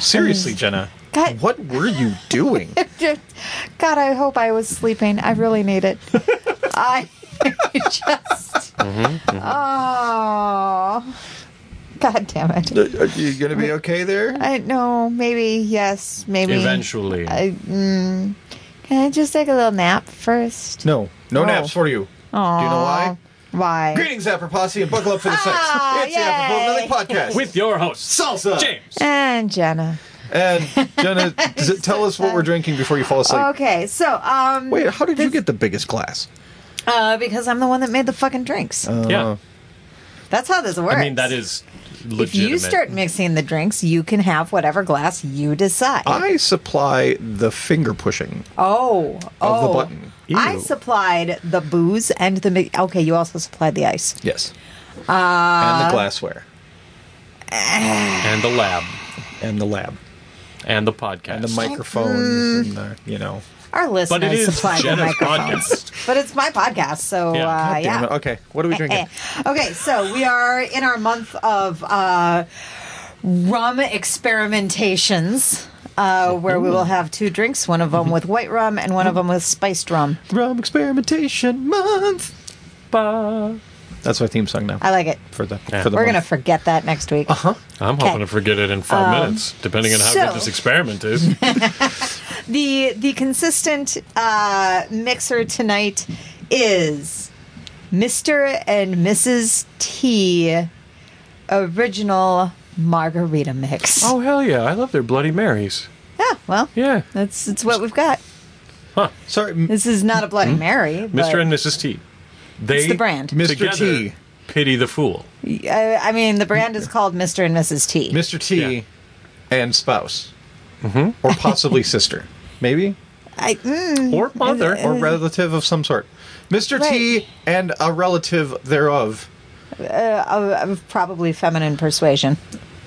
Seriously, Jenna. God. What were you doing? God, I hope I was sleeping. I really need it. I just... Oh... God damn it. Are you going to be okay there? I know, maybe, yes, maybe. Eventually. Can I just take a little nap first? No naps for you. Aww. Do you know why? Why? Greetings, Zapper Posse, and buckle up for the sex. It's the yay. Apropos of Nothing podcast. With your host, Salsa. James. And Jenna. And Jenna, tell us what we're drinking before you fall asleep. Okay, so, Wait, how did you get the biggest glass? because I'm the one that made the fucking drinks. Yeah. That's how this works. I mean, that is legitimate. If you start mixing the drinks, you can have whatever glass you decide. I supply the finger pushing of the button. I Ew. supplied the booze and the... Okay, you also supplied the ice. Yes. And the glassware. And the lab. And the lab. And the podcast. And the microphones. And the, Our listeners But it is supplied the Jenna's microphones. podcast. But it's my podcast, so Yeah. God damn yeah. it. Okay, what are we drinking? Okay, so we are in our month of rum experimentations, where we will have 2 drinks, one of them with white rum and one of them with spiced rum. Rum Experimentation Month. Ba. That's our theme song now. I like it. For the Yeah. for the We're going to month. forget that next week. Uh-huh. I'm hoping to forget it in 5 minutes, depending on how so- good this experiment is. The consistent mixer tonight is Mr. and Mrs. T original margarita mix. Oh, hell yeah. I love their Bloody Marys. Yeah, well, Yeah. it's what we've got. Huh. Sorry, This is not a Bloody Mary. But Mr. and Mrs. T. They it's the brand. Mr. together T. pity the fool. I mean, the brand is called Mr. and Mrs. T. Mr. T Yeah. and spouse. Or possibly sister. Maybe? Or mother. Or relative of some sort. Mr. T Right. and a relative thereof. Of probably feminine persuasion.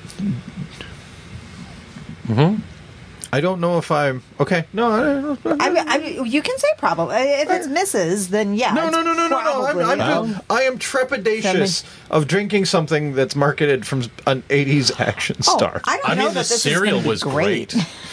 I don't know if I'm... Okay. No, I mean, you can say probably. If it's Mrs., then yeah. No. it's probably, I am trepidatious of drinking something that's marketed from an 80s action star. I don't I know mean, that the this cereal is gonna was be great.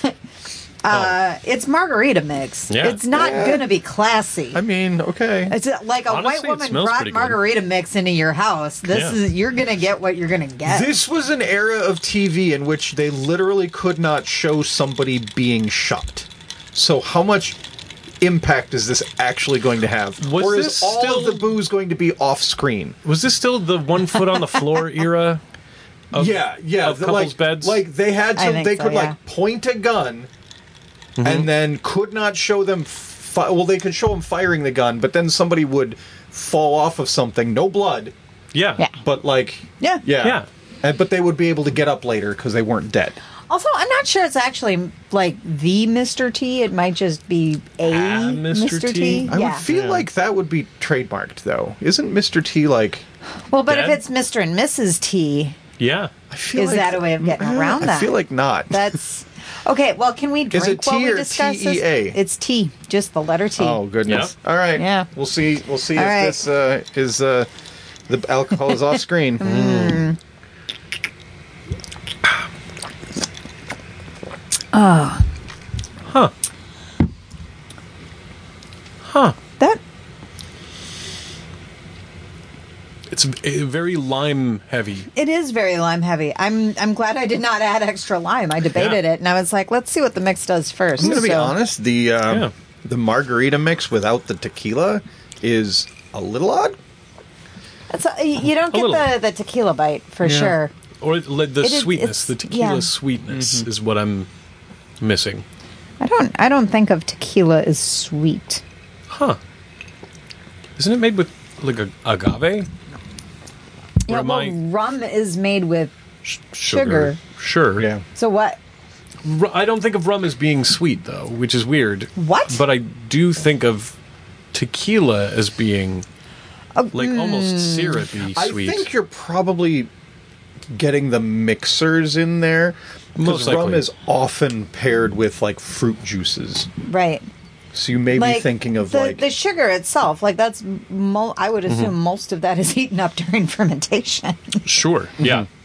It's margarita mix. Yeah. It's not Yeah. going to be classy. I mean, okay. It's like a Honestly, white it woman smells brought pretty good. margarita mix into your house. Yeah. You're going to get what you're going to get. This was an era of TV in which they literally could not show somebody being shot. So how much impact is this actually going to have? Was or is this all still- of the booze going to be off screen? Was this still the 1 foot on the floor era? Of, yeah. Of couples' beds? Like they had I to, think they so, could yeah. like point a gun, and then could not show them. Well, they could show them firing the gun, but then somebody would fall off of something. No blood, Yeah. Yeah. but like Yeah. Yeah. But they would be able to get up later because they weren't dead. Also, I'm not sure it's actually like the Mr. T. It might just be a Mr. T. I Yeah. would feel like that would be trademarked, though. Isn't Mr. T like? Well, but Dad? if it's Mr. and Mrs. T, Yeah. I feel is like, that a way of getting around that? I feel like not. That's okay. Well, can we drink it while T we or discuss TEA? this? It's T, just the letter T. Oh goodness! All right. Yeah. We'll see. We'll see All if right. this is the alcohol is off screen. Huh. That It's very lime heavy. it is very lime heavy. I'm glad I did not add extra lime. I debated Yeah. it, and I was like, let's see what the mix does first. I'm gonna be So- honest. The margarita mix without the tequila is a little odd. You don't A little. get the tequila bite for sure. Or the is- sweetness. The it's- tequila yeah. sweetness is what I'm missing. I don't think of tequila as sweet. Huh. Isn't it made with like agave? Yeah, Or am well, I- rum is made with Sugar. Sure. Yeah. so what? I don't think of rum as being sweet, though, which is weird. What? But I do think of tequila as being like almost syrupy sweet. I think you're probably getting the mixers in there. Most Because rum likely. is often paired with like fruit juices. Right. So you may be thinking of the sugar itself. Like that's I would assume most of that is eaten up during fermentation. Sure. Yeah.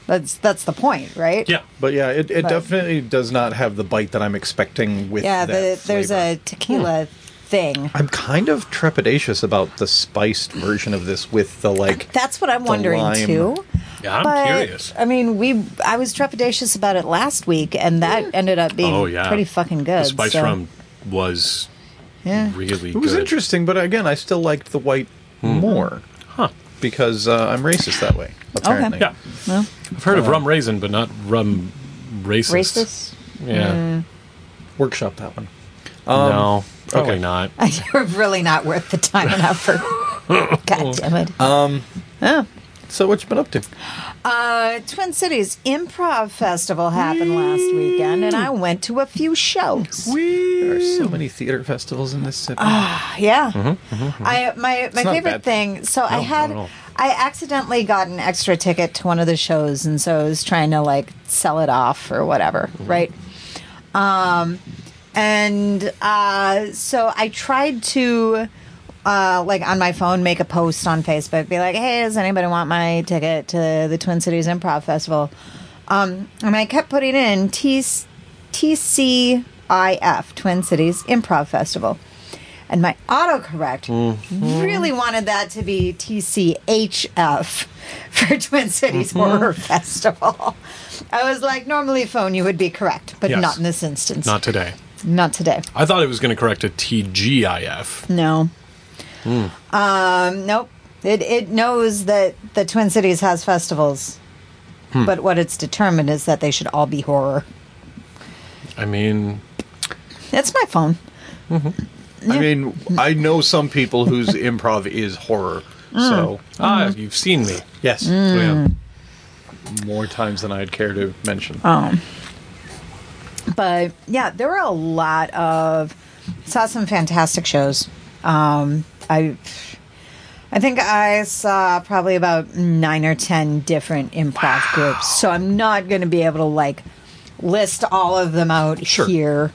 That's the point, right? Yeah. But yeah, it definitely does not have the bite that I'm expecting with Yeah, that there's flavor. a tequila thing. I'm kind of trepidatious about the spiced version of this with the like. That's what I'm the wondering lime. too. Yeah, I'm But, curious. I mean, I was trepidatious about it last week, and that ended up being Oh, yeah. pretty fucking good. The spice so, rum was Yeah. really It was good. interesting, but again, I still liked the white more Huh. because I'm racist that way. Apparently, Yeah. Well, I've heard of rum raisin, but not rum racist. racist? Yeah. workshop that one. No, probably okay. not. You're really not worth the time and effort. God damn it. So what you been up to? Twin Cities Improv Festival happened last weekend, and I went to a few shows. There are so many theater festivals in this city. Yeah. My not favorite bad. thing. So I not had at all. I accidentally got an extra ticket to one of the shows, and so I was trying to like sell it off or whatever, right? So I tried to like on my phone make a post on Facebook, be like, "Hey, does anybody want my ticket to the Twin Cities Improv Festival?" And I kept putting in TCIF, Twin Cities Improv Festival. And my autocorrect really wanted that to be TCHF for Twin Cities Horror Festival. I was like, normally phone you would be correct, but Yes. not in this instance. Not today. Not today. I thought it was going to correct a TGIF. No. Nope. It knows that the Twin Cities has festivals, but what it's determined is that they should all be horror. I mean, It's my phone. I mean, I know some people whose improv is horror. So you've seen me. yes, Yeah. more times than I'd care to mention. But yeah, there were a lot of saw some fantastic shows. I think I saw probably about 9 or 10 different improv groups. So I'm not going to be able to like list all of them out Sure. here.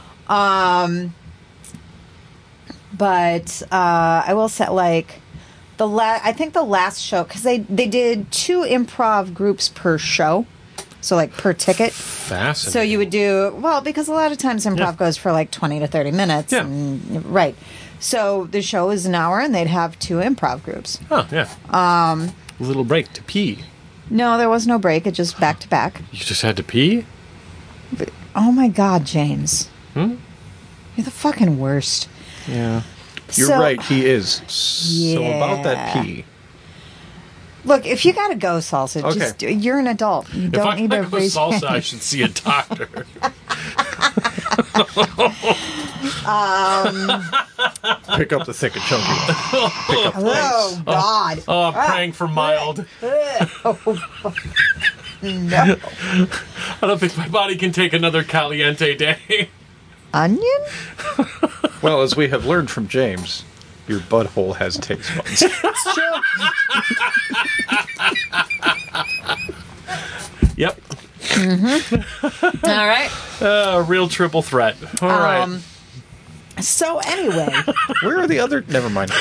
But I will say like I think the last show, because they did 2 improv groups per show. So like per ticket. Fascinating. So you would do, well, because a lot of times improv Yeah. goes for like 20 to 30 minutes. Yeah. Right. So the show is an hour and they'd have 2 improv groups. Oh, yeah. A little break to pee. No, there was no break. It just back to back. You just had to pee? Oh my God, James. Hmm? You're the fucking worst. Yeah. You're So- right, he is. So about that Yeah. pee. Look, if you gotta go, Salsa, Okay. just you're an adult. You If don't I need to go raise your salsa, I hand. should see a doctor. Pick up the thick and chunky. Pick up the Oh pace. God. Oh, praying for mild. No. I don't think my body can take another caliente day. Onion? Well, as we have learned from James, your butthole has taste buds. It's true. Yep. All right. Real triple threat. All right. So anyway, Where are the other? Never mind.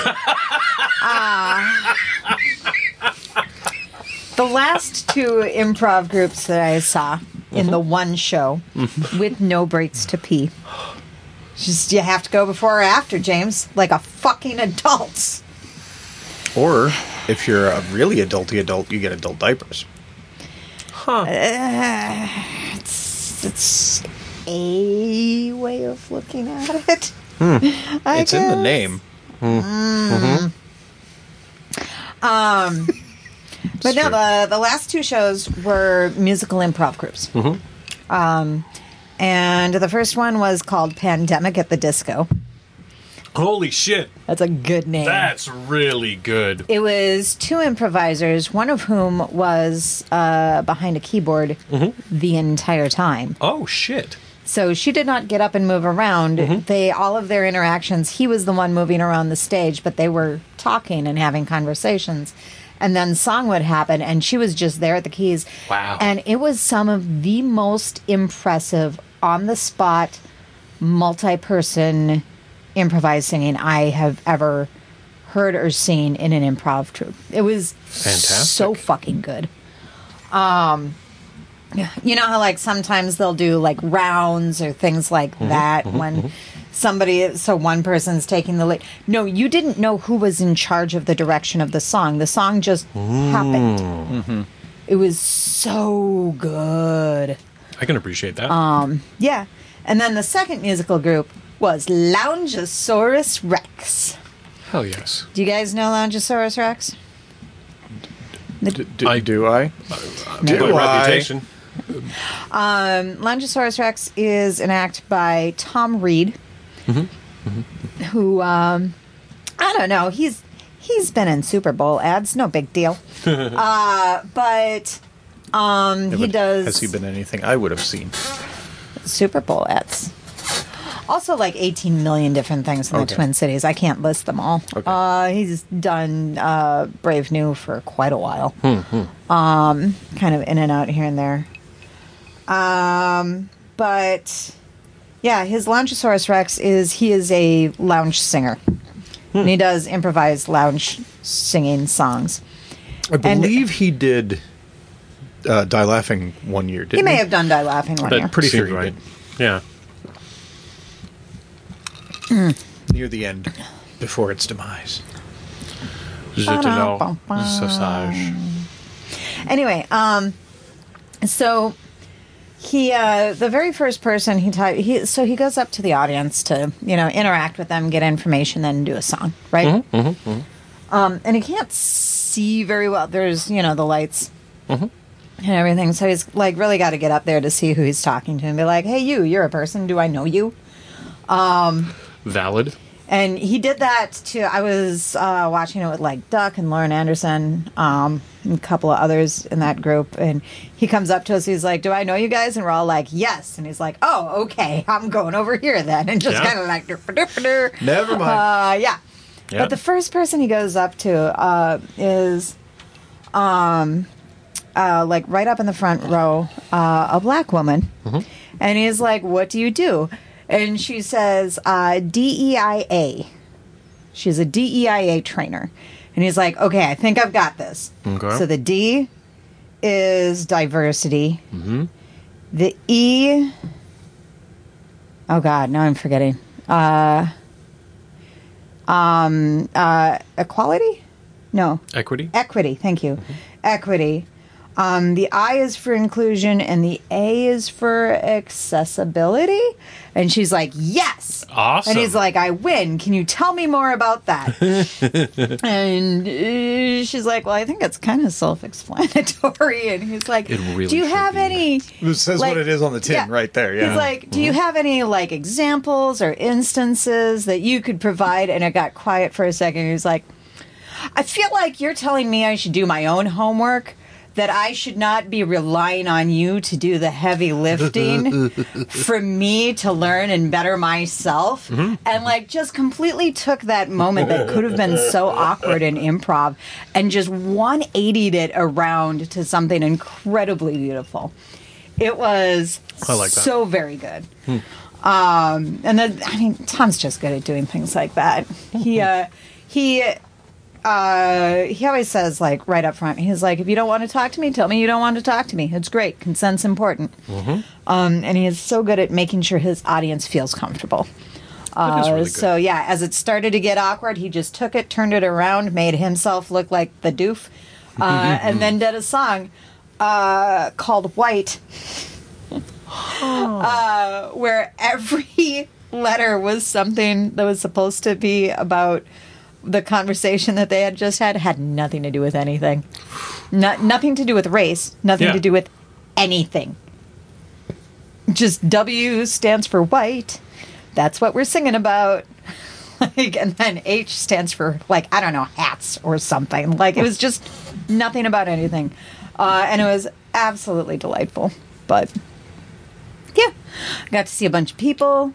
the last 2 improv groups that I saw in the one show with no breaks to pee. Just you have to go before or after, James, like a fucking adult. Or if you're a really adulty adult, you get adult diapers. It's a way of looking at it. I It's in the guess. name. But no, the last 2 shows were musical improv groups. And the first one was called Pandemic at the Disco. Holy shit. That's a good name. That's really good. It was 2 improvisers, one of whom was behind a keyboard the entire time. Oh, shit. So she did not get up and move around. They all of their interactions, he was the one moving around the stage, but they were talking and having conversations. And then song would happen, and she was just there at the keys. Wow. And it was some of the most impressive, on-the-spot, multi-person improvised singing I have ever heard or seen in an improv troupe. It was Fantastic. so fucking good. You know how, like, sometimes they'll do, like, rounds or things like that when so one person's taking the lead. No, you didn't know who was in charge of the direction of the song. The song just happened. It was so good. I can appreciate that. Yeah. And then the second musical group was Loungosaurus Rex. Hell yes. Do you guys know Loungosaurus Rex? Do I? By reputation. Loungosaurus Rex is an act by Tom Reed, who I don't know. He's been in Super Bowl ads. No big deal. But he does. Has he been anything I would have seen? Super Bowl ads. Also, like 18 million different things in the Twin Cities. I can't list them all. Okay. He's done Brave New for quite a while. Kind of in and out here and there. But yeah, his Loungosaurus Rex is a lounge singer. And he does improvised lounge singing songs. I believe he did Die Laughing one year, didn't he? He may have done Die Laughing one year. Pretty sure Seemed he right. Yeah. Near the end, before its demise. Je te l'en sausage. Anyway, so he, the very first person he goes up to the audience to, interact with them, get information, then do a song, right? And he can't see very well. There's, the lights and everything. So he's like really got to get up there to see who he's talking to and be like, "Hey, you're a person. Do I know you?" Valid. And he did that too. I was watching it with like Duck and Lauren Anderson, and a couple of others in that group. And he comes up to us. He's like, "Do I know you guys?" And we're all like, "Yes." And he's like, "Oh, okay. I'm going over here then." And just kind of like, Never mind. Yeah. But the first person he goes up to is, like right up in the front row, a black woman. And he's like, "What do you do?" And she says, DEIA. She's a DEIA trainer. And he's like, "Okay, I think I've got this." Okay. So the D is diversity. The E, oh God, now I'm forgetting. Equality? No. Equity. Equity, thank you. Equity. The I is for inclusion and the A is for accessibility. And she's like, "Yes." Awesome. And he's like, "I win. Can you tell me more about that?" And she's like, "Well, I think it's kind of self-explanatory." And he's like, It really "Do you should have be. any?" It says what it is on the tin right there. Yeah. He's like, "Do you have any like examples or instances that you could provide?" And it got quiet for a second. He was like, "I feel like you're telling me I should do my own homework, that I should not be relying on you to do the heavy lifting for me to learn and better myself." And like just completely took that moment that could have been so awkward in improv and just 180'd it around to something incredibly beautiful. It was I like that. so very good. And then, I mean, Tom's just good at doing things like that. He always says, like, right up front, he's like, "If you don't want to talk to me, tell me you don't want to talk to me. It's great. Consent's important." And he is so good at making sure his audience feels comfortable. That is really good. So, yeah, as it started to get awkward, he just took it, turned it around, made himself look like the doof, and then did a song called White, where every letter was something that was supposed to be about the conversation that they had just had nothing to do with anything. Nothing to do with race. Nothing to do with anything. Just W stands for white. That's what we're singing about. Like, and then H stands for, like, I don't know, hats or something. Like, it was just nothing about anything. And it was absolutely delightful. But, yeah. Got to see a bunch of people.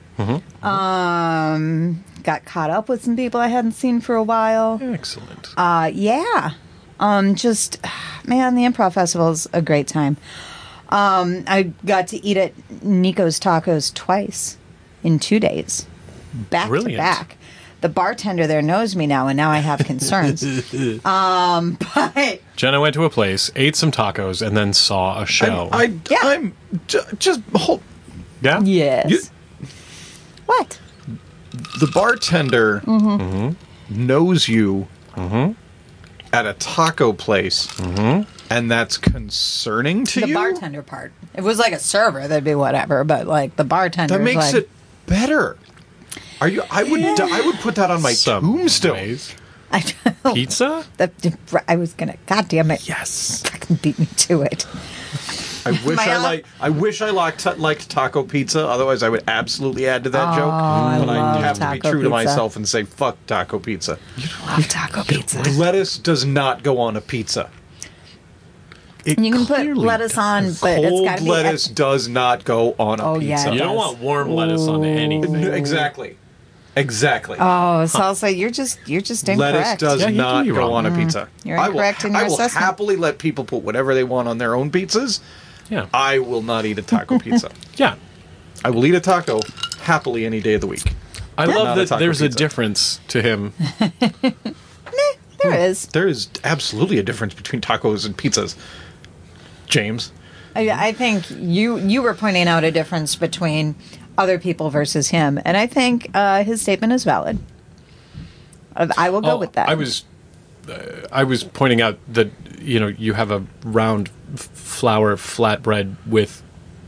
Got caught up with some people I hadn't seen for a while. Excellent. Yeah. Just, man, the Improv Festival is a great time. I got to eat at Nico's Tacos twice in 2 days. Back Brilliant. to back. The bartender there knows me now, and now I have concerns. But Jenna went to a place, ate some tacos, and then saw a show. I'm just hold. Yeah? yes, You- what? The bartender knows you at a taco place, and that's concerning to The you. bartender part. If it was like a server, that'd be whatever. But like the bartender, That makes like, it better. Are you? I would put that on my Some tombstone. ways. I don't know. Pizza? I was gonna. God damn it! Yes. Fucking beat me to it. I wish My I wish I liked taco pizza. Otherwise, I would absolutely add to that joke. I But I love have to be taco true to pizza. myself and say fuck taco pizza. Love taco pizza. Lettuce does not go on a pizza. It You can put clearly lettuce on, does. but it's Cold got to be lettuce does not go on a Oh, yeah, pizza. it You don't does. want warm lettuce on anything. Exactly. Exactly. Oh, salsa! You're just incorrect. Lettuce does Yeah, you not can be go wrong. on a pizza. You're incorrect in your I will assessment. happily let people put whatever they want on their own pizzas. Yeah. I will not eat a taco pizza. Yeah. I will eat a taco happily any day of the week. I Not love a that taco there's a pizza. difference to him. There is. There is absolutely a difference between tacos and pizzas. James. I think you were pointing out a difference between other people versus him, and I think his statement is valid. I will go with that. I was pointing out that you have a round flour flatbread with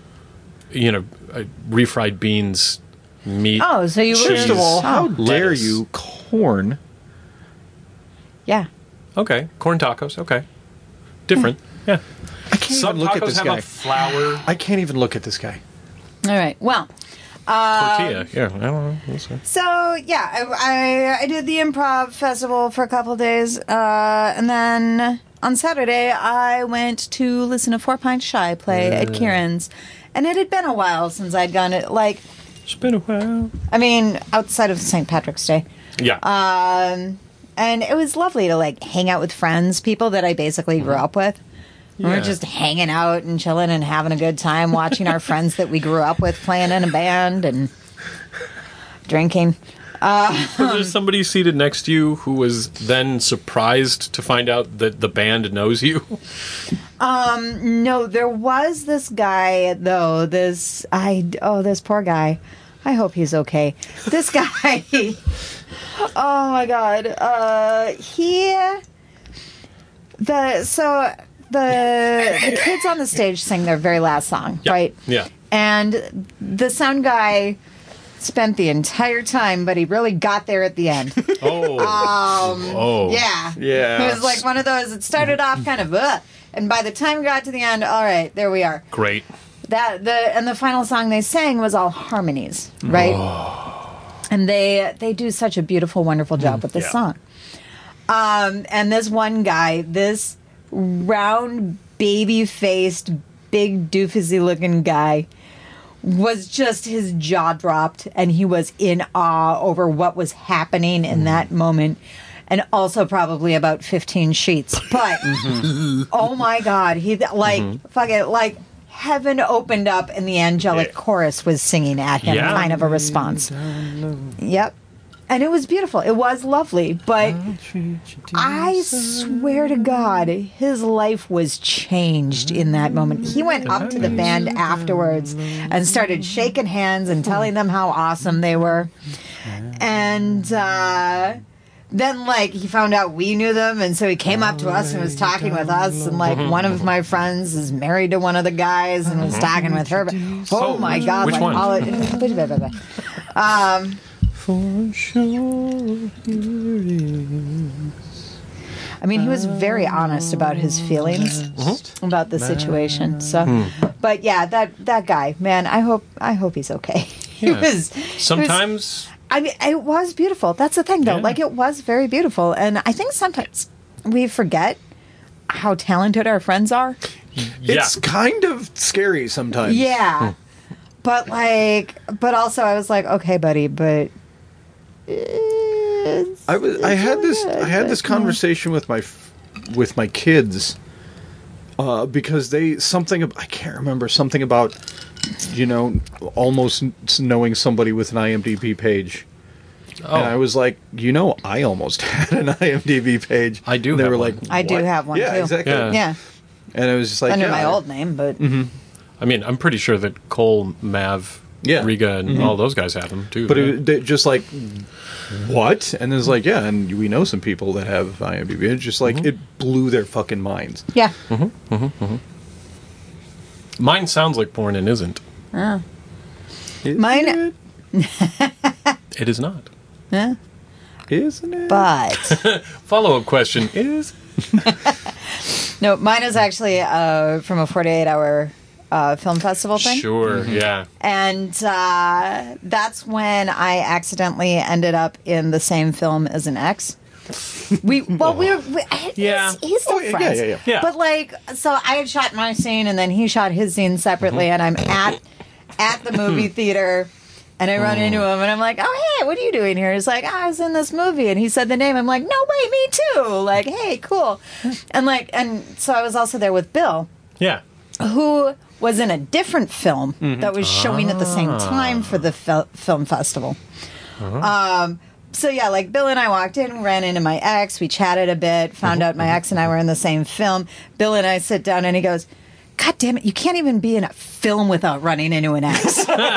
refried beans, meat. Oh, so you were First of all, Oh. how dare Lettuce. you corn? Yeah. Okay, corn tacos. Okay, different. Yeah. I can't Some even look tacos at this have guy. a flour I can't even look at this guy. All right. Well, tortilla. Yeah, I don't know. We'll see. so yeah, I did the improv festival for a couple of days, and then on Saturday I went to listen to Four Pint Shy play at Kieran's, and it had been a while since I'd gone. Like, It's been a while. I mean, outside of St. Patrick's Day. Yeah. And it was lovely to like hang out with friends, people that I basically grew up with. We Yeah. were just hanging out and chilling and having a good time, watching our friends that we grew up with playing in a band and drinking. Was there somebody seated next to you who was then surprised to find out that the band knows you? No, there was this guy though. This poor guy. I hope he's okay. This guy. Oh my god. The kids on the stage sing their very last song, Yeah. right? Yeah. And the sound guy spent the entire time, but he really got there at the end. Oh. Oh. Yeah. Yeah. It was like one of those, it started off kind of, and by the time we got to the end, all right, there we are. Great. And the final song they sang was all harmonies, right? And they do such a beautiful, wonderful job with this Yeah. song. And this one guy, this round, baby-faced, big, doofusy-looking guy, was just, his jaw dropped, and he was in awe over what was happening in that moment. And also probably about 15 sheets. But, oh my God, he, fuck it, like, heaven opened up and the angelic chorus was singing at him, Yeah. kind of a response. Yep. And it was beautiful. It was lovely. But I swear to God, his life was changed in that moment. He went up to the band afterwards and started shaking hands and telling them how awesome they were. And then, like, he found out we knew them, and so he came up to us and was talking with us. And, like, one of my friends is married to one of the guys and was talking with her. But, oh my God! Which like, one? all it, For sure. I mean, he was very honest about his feelings about the situation. So, but yeah, that guy, man, I hope he's okay. He Yeah. was Sometimes. I mean, it was beautiful. That's the thing, though. Yeah. Like, it was very beautiful, and I think sometimes we forget how talented our friends are. Yeah. It's kind of scary sometimes. Yeah, but also I was like, okay, buddy, but I had this conversation with my kids because I can't remember something about almost knowing somebody with an IMDb page. Oh. And I was like, I almost had an IMDb page. I do And they have were one. like, I do "What?" have one, Yeah, too. exactly. Yeah. Yeah. And it was just like Under my old name, but I mean, I'm pretty sure that Cole, Mav, Yeah. Riga, and all those guys have them too. But yeah. they just like, what? And it's like, yeah, and we know some people that have IMDb. It's just like, it blew their fucking minds. yeah. Mine sounds like porn and isn't. Mine- It is not. Yeah. Isn't it? But Follow-up question is... no, mine is actually from a 48-hour film festival thing. Sure, yeah. And that's when I accidentally ended up in the same film as an ex. We Yeah. he's still Oh, yeah, friends. Yeah. But so I had shot my scene, and then he shot his scene separately, and I'm at the movie theater, and I run into him, and I'm like, "Oh, hey, what are you doing here?" He's like, "I was in this movie," and he said the name. I'm like, "No way, me too!" Like, "Hey, cool," and so I was also there with Bill, Yeah. who was in a different film that was showing at the same time for the film festival. So yeah, like Bill and I walked in, ran into my ex, we chatted a bit, found out my ex and I were in the same film. Bill and I sit down and he goes, "God damn it, you can't even be in a film without running into an ex." Yep.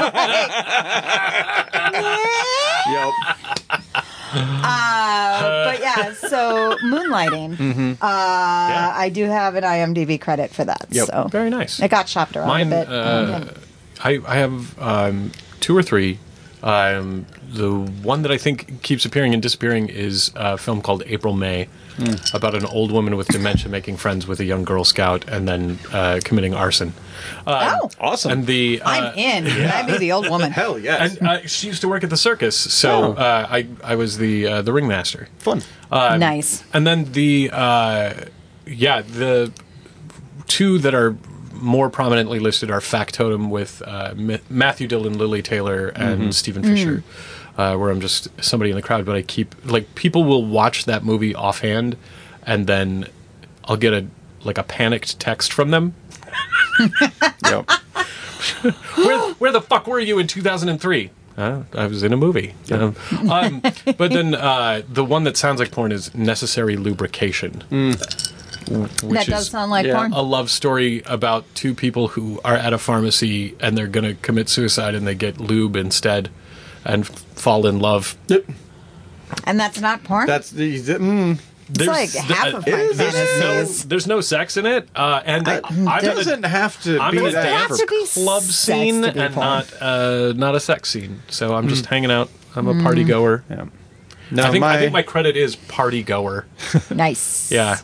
But yeah, so moonlighting. I do have an IMDb credit for that. Yep. So Very nice. it got shopped around Mine, a bit. I have 2 or 3. The one that I think keeps appearing and disappearing is a film called April May, about an old woman with dementia making friends with a young Girl Scout and then committing arson. Awesome. And the I'm in. Can I be the old woman? Hell yes. and she used to work at the circus, so I was the ringmaster. Fun. Nice. And then the 2 that are more prominently listed are Factotum with Matthew Dillon, Lily Taylor, and Stephen Fisher, where I'm just somebody in the crowd, but I keep, like, people will watch that movie offhand, and then I'll get a panicked text from them. Yep. Where the fuck were you in 2003? I was in a movie. But then the one that sounds like porn is Necessary Lubrication. That does sound like porn. A love story about 2 people who are at a pharmacy and they're going to commit suicide and they get lube instead and fall in love. Yep. And that's not porn? That's the. It's like half of my fantasies. There's no sex in it, and I'm doesn't have to I'm be in a that. dance to be club sex scene to be and porn. not a sex scene. So I'm just hanging out. I'm a party goer. Yeah. No, I think my credit is party goer. Nice. Yeah.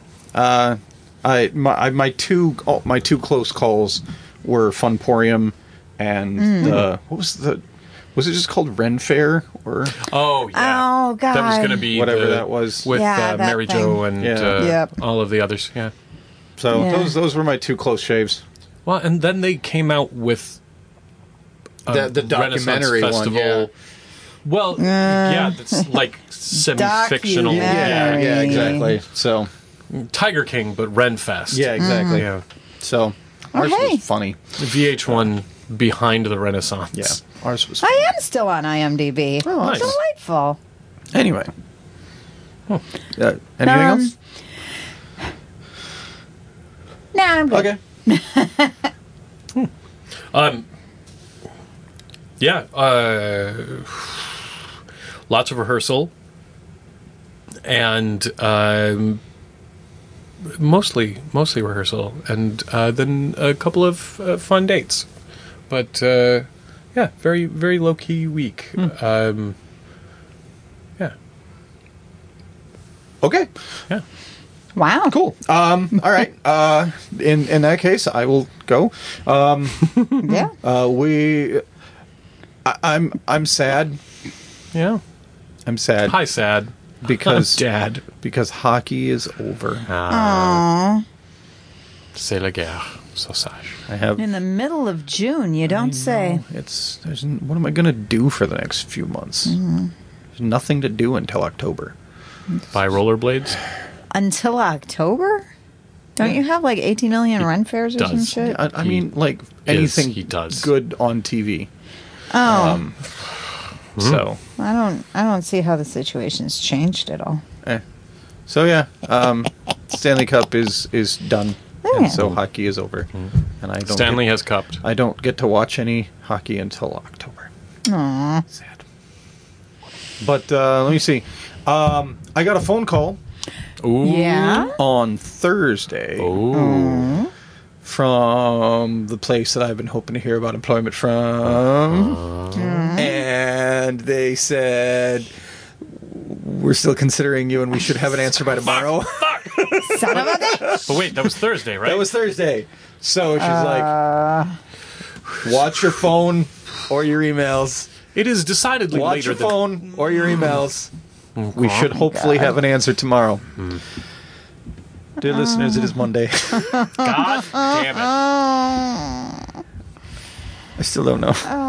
my two close calls were Funporium and was it just called Ren Fair or Oh yeah. Oh, God. That was going to be whatever that was. with Yeah, that Mary thing. Jo and Yeah. Yep. all of the others. Yeah. So Yeah. those were my 2 close shaves. Well, and then they came out with The documentary Renaissance one, Festival. yeah. Well, yeah, that's like semi-fictional. Documentary. Yeah, exactly. So Tiger King, but Renfest. yeah, exactly. Yeah. So ours hey. was funny. VH1 behind the Renaissance. Yeah, ours was. I am still on IMDb. Oh, nice. Delightful. Anyway. Anything else? Nah, I'm good. Okay. Yeah. Lots of rehearsal. And mostly rehearsal. And then a couple of fun dates. But yeah, very, very low-key week. Yeah. Okay. Yeah. Wow. Cool. All right. In that case, I will go. Yeah. I'm sad. Yeah. I'm sad Hi, Sad. because Dad. because hockey is over. C'est la guerre. So sage. I have. In the middle of June, you don't say. What am I going to do for the next few months? There's nothing to do until October. Buy rollerblades? Until October? Don't you have like 18 million run fares or some does. shit? I He mean, like anything he does. good on TV. Oh. So, I don't see how the situation's changed at all. so yeah, Stanley Cup is done, Yeah. and so hockey is over, and I don't. Stanley has cupped. I don't get to watch any hockey until October. Aww. Sad. But let me see. I got a phone call Ooh. Yeah. on Thursday Ooh. from the place that I've been hoping to hear about employment from. And they said, we're still considering you and we should have an answer by tomorrow. Son of a bitch. But wait, that was Thursday, right? That was Thursday. So she's like, watch your phone or your emails. It is decidedly Watch later your than phone or your emails. We should hopefully have an answer tomorrow. Dear listeners, it is Monday. God damn it. I still don't know.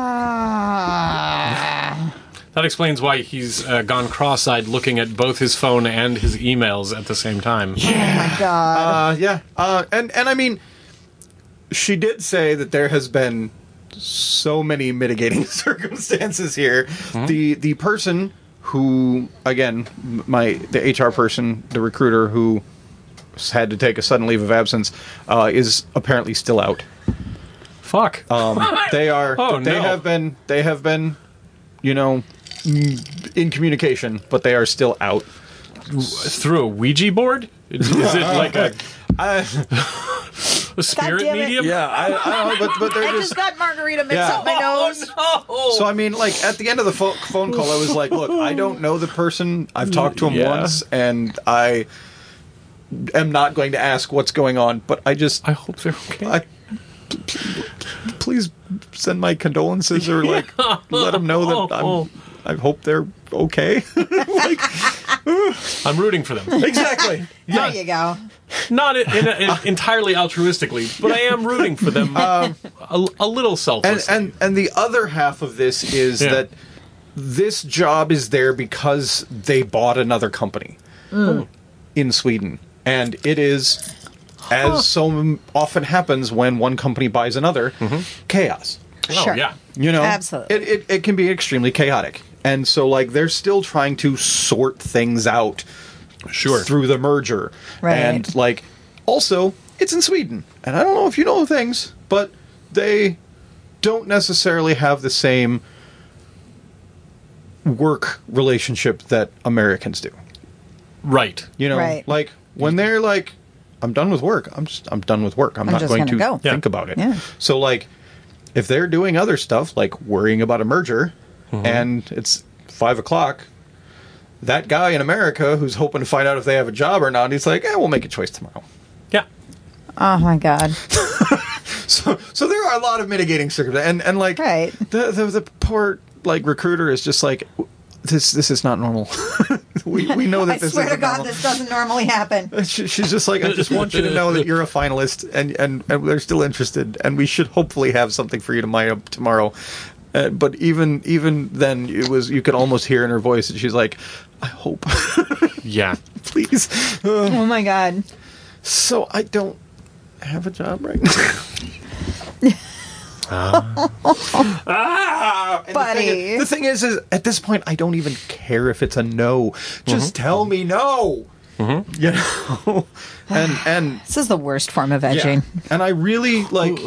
That explains why he's gone cross-eyed looking at both his phone and his emails at the same time. Oh my god. Yeah. And I mean, she did say that there has been so many mitigating circumstances here. The person who, again, the HR person, the recruiter who had to take a sudden leave of absence, is apparently still out. Fuck. They are. Oh, they no. have been, in communication, but they are still out. Through a Ouija board? Is it like a spirit damn it. medium? Yeah, I don't know, but they're I just. just got margarita mixed Yeah. up my nose. no! So I mean, like at the end of the phone call, I was like, "Look, I don't know the person. I've talked to him Yeah. once, and I am not going to ask what's going on. But I hope they're okay. please send my condolences or like let them know that I hope they're okay. I'm rooting for them. Exactly. There you go. Not entirely altruistically, but I am rooting for them a little selflessly. And the other half of this is Yeah. that this job is there because they bought another company in Sweden, and it is, as so often happens when one company buys another, chaos. Oh, Sure. yeah. Absolutely. it can be extremely chaotic, and so like they're still trying to sort things out Sure. through the merger, Right. and like also it's in Sweden, and I don't know if you know things, but they don't necessarily have the same work relationship that Americans do. Right. Right. Like when they're like, I'm done with work. I'm done with work. I'm not just going gonna to go. think about it. Yeah. So like, if they're doing other stuff like worrying about a merger, and it's 5:00, that guy in America who's hoping to find out if they have a job or not, he's like, we'll make a choice tomorrow. Yeah. Oh my god. So there are a lot of mitigating circumstances, and like Right. the poor like recruiter is just like, this is not normal. we know that I this swear to isn't God, normal. this doesn't normally happen. She's just like, I just want you to know that you're a finalist, and they're still interested, and we should hopefully have something for you tomorrow. But even then, you could almost hear in her voice that she's like, I hope, Yeah. please. Oh my god. So I don't have a job right now. And Buddy. the thing is at this point, I don't even care if it's a no. Just tell me no. You know, and This is the worst form of yeah. edging. And I really like.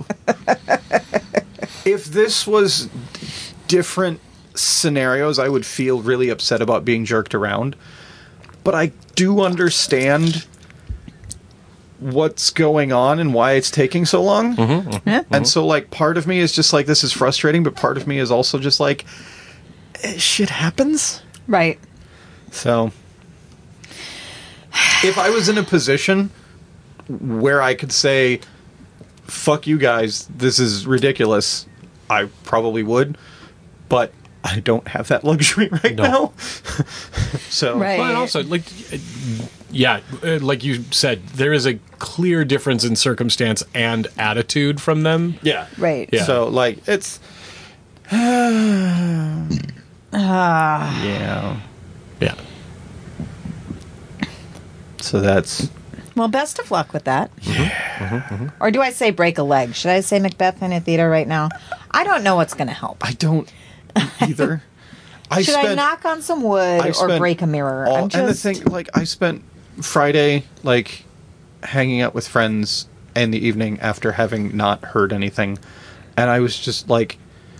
If this was different scenarios, I would feel really upset about being jerked around. But I do understand what's going on and why it's taking so long. Yeah. And so, like, part of me is just like, this is frustrating, but part of me is also just like, shit happens. Right. So, if I was in a position where I could say, fuck you guys, this is ridiculous, I probably would. But I don't have that luxury right now. So, Right. Well, and also, like, yeah, like you said, there is a clear difference in circumstance and attitude from them. yeah. Right. Yeah. So, like, it's. Yeah. Yeah. So that's. Well, best of luck with that. Or do I say break a leg? Should I say Macbeth in a theater right now? I don't know what's going to help. I don't either. Should I knock on some wood or break a mirror? And the thing, like, I spent Friday, like, hanging out with friends in the evening after having not heard anything, and I was just like,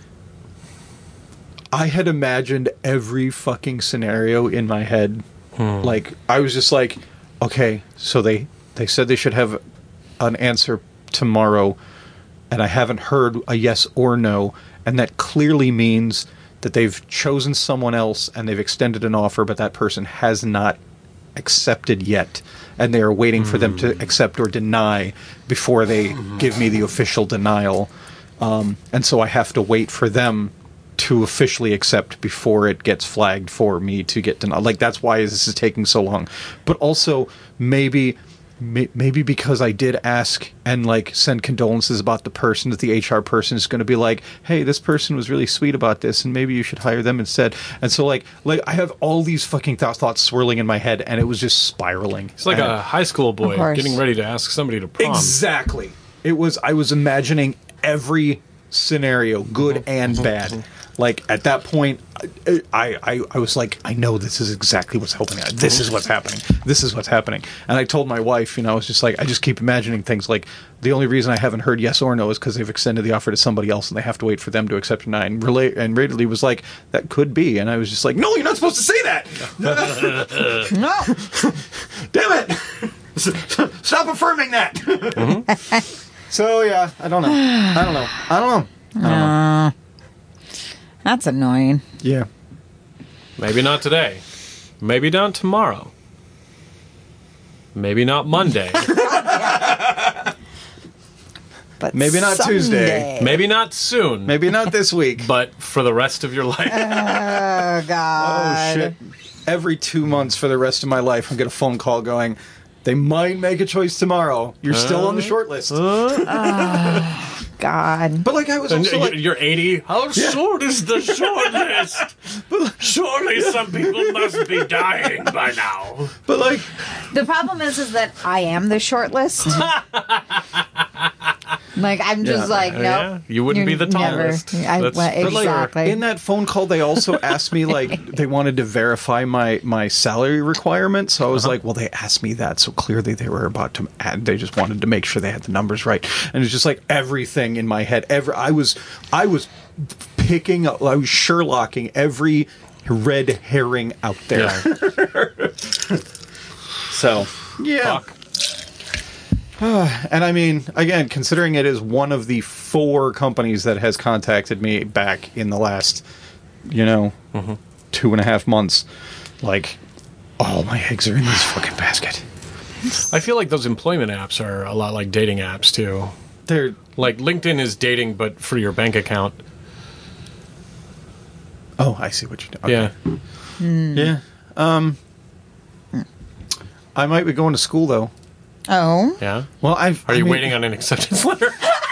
I had imagined every fucking scenario in my head. Like, I was just like, okay, so they said they should have an answer tomorrow, and I haven't heard a yes or no, and that clearly means that they've chosen someone else and they've extended an offer, but that person has not accepted yet, and they are waiting for them to accept or deny before they give me the official denial. And so I have to wait for them to officially accept before it gets flagged for me to get denied. Like, that's why this is taking so long. But also, maybe because I did ask and, like, send condolences about the person, that the HR person is going to be like, hey, this person was really sweet about this, and maybe you should hire them instead. And so, like I have all these fucking thoughts swirling in my head, and it was just spiraling. It's like a high school boy getting ready to ask somebody to prom. Exactly. I was imagining every scenario, good and bad. Like, at that point, I was like, I know this is exactly what's happening. This is what's happening. This is what's happening. And I told my wife, I was just like, I just keep imagining things like, the only reason I haven't heard yes or no is because they've extended the offer to somebody else and they have to wait for them to accept or not. And Radley was like, that could be. And I was just like, no, you're not supposed to say that. No. Damn it. Stop affirming that. So, yeah, I don't know. That's annoying. Yeah. Maybe not today. Maybe not tomorrow. Maybe not Monday. But maybe not someday. Tuesday. Maybe not soon. Maybe not this week. But for the rest of your life. Oh, God. Oh, shit. Every 2 months for the rest of my life, I'll get a phone call going, they might make a choice tomorrow. You're still on the short list. God. But, like, I was also like... You're 80. How short is the short list? Surely some people must be dying by now. But, like... The problem is that I am the short list. Like, I'm just like, no. Yeah, you wouldn't be the tallest. Exactly. Like, in that phone call, they also asked me, like, they wanted to verify my salary requirement. So I was like, well, they asked me that, so clearly they were about to add. They just wanted to make sure they had the numbers right. And it's just like everything in my head. I was picking up, I was Sherlocking every red herring out there. Yeah. So, yeah. Fuck. And I mean, again, considering it is one of the 4 companies that has contacted me back in the last, 2.5 months, like, all my eggs are in this fucking basket. I feel like those employment apps are a lot like dating apps, too. They're like LinkedIn is dating, but for your bank account. Oh, I see what you're doing. Okay. Yeah. Yeah. I might be going to school, though. Oh. Yeah? Well, Are you waiting on an acceptance letter?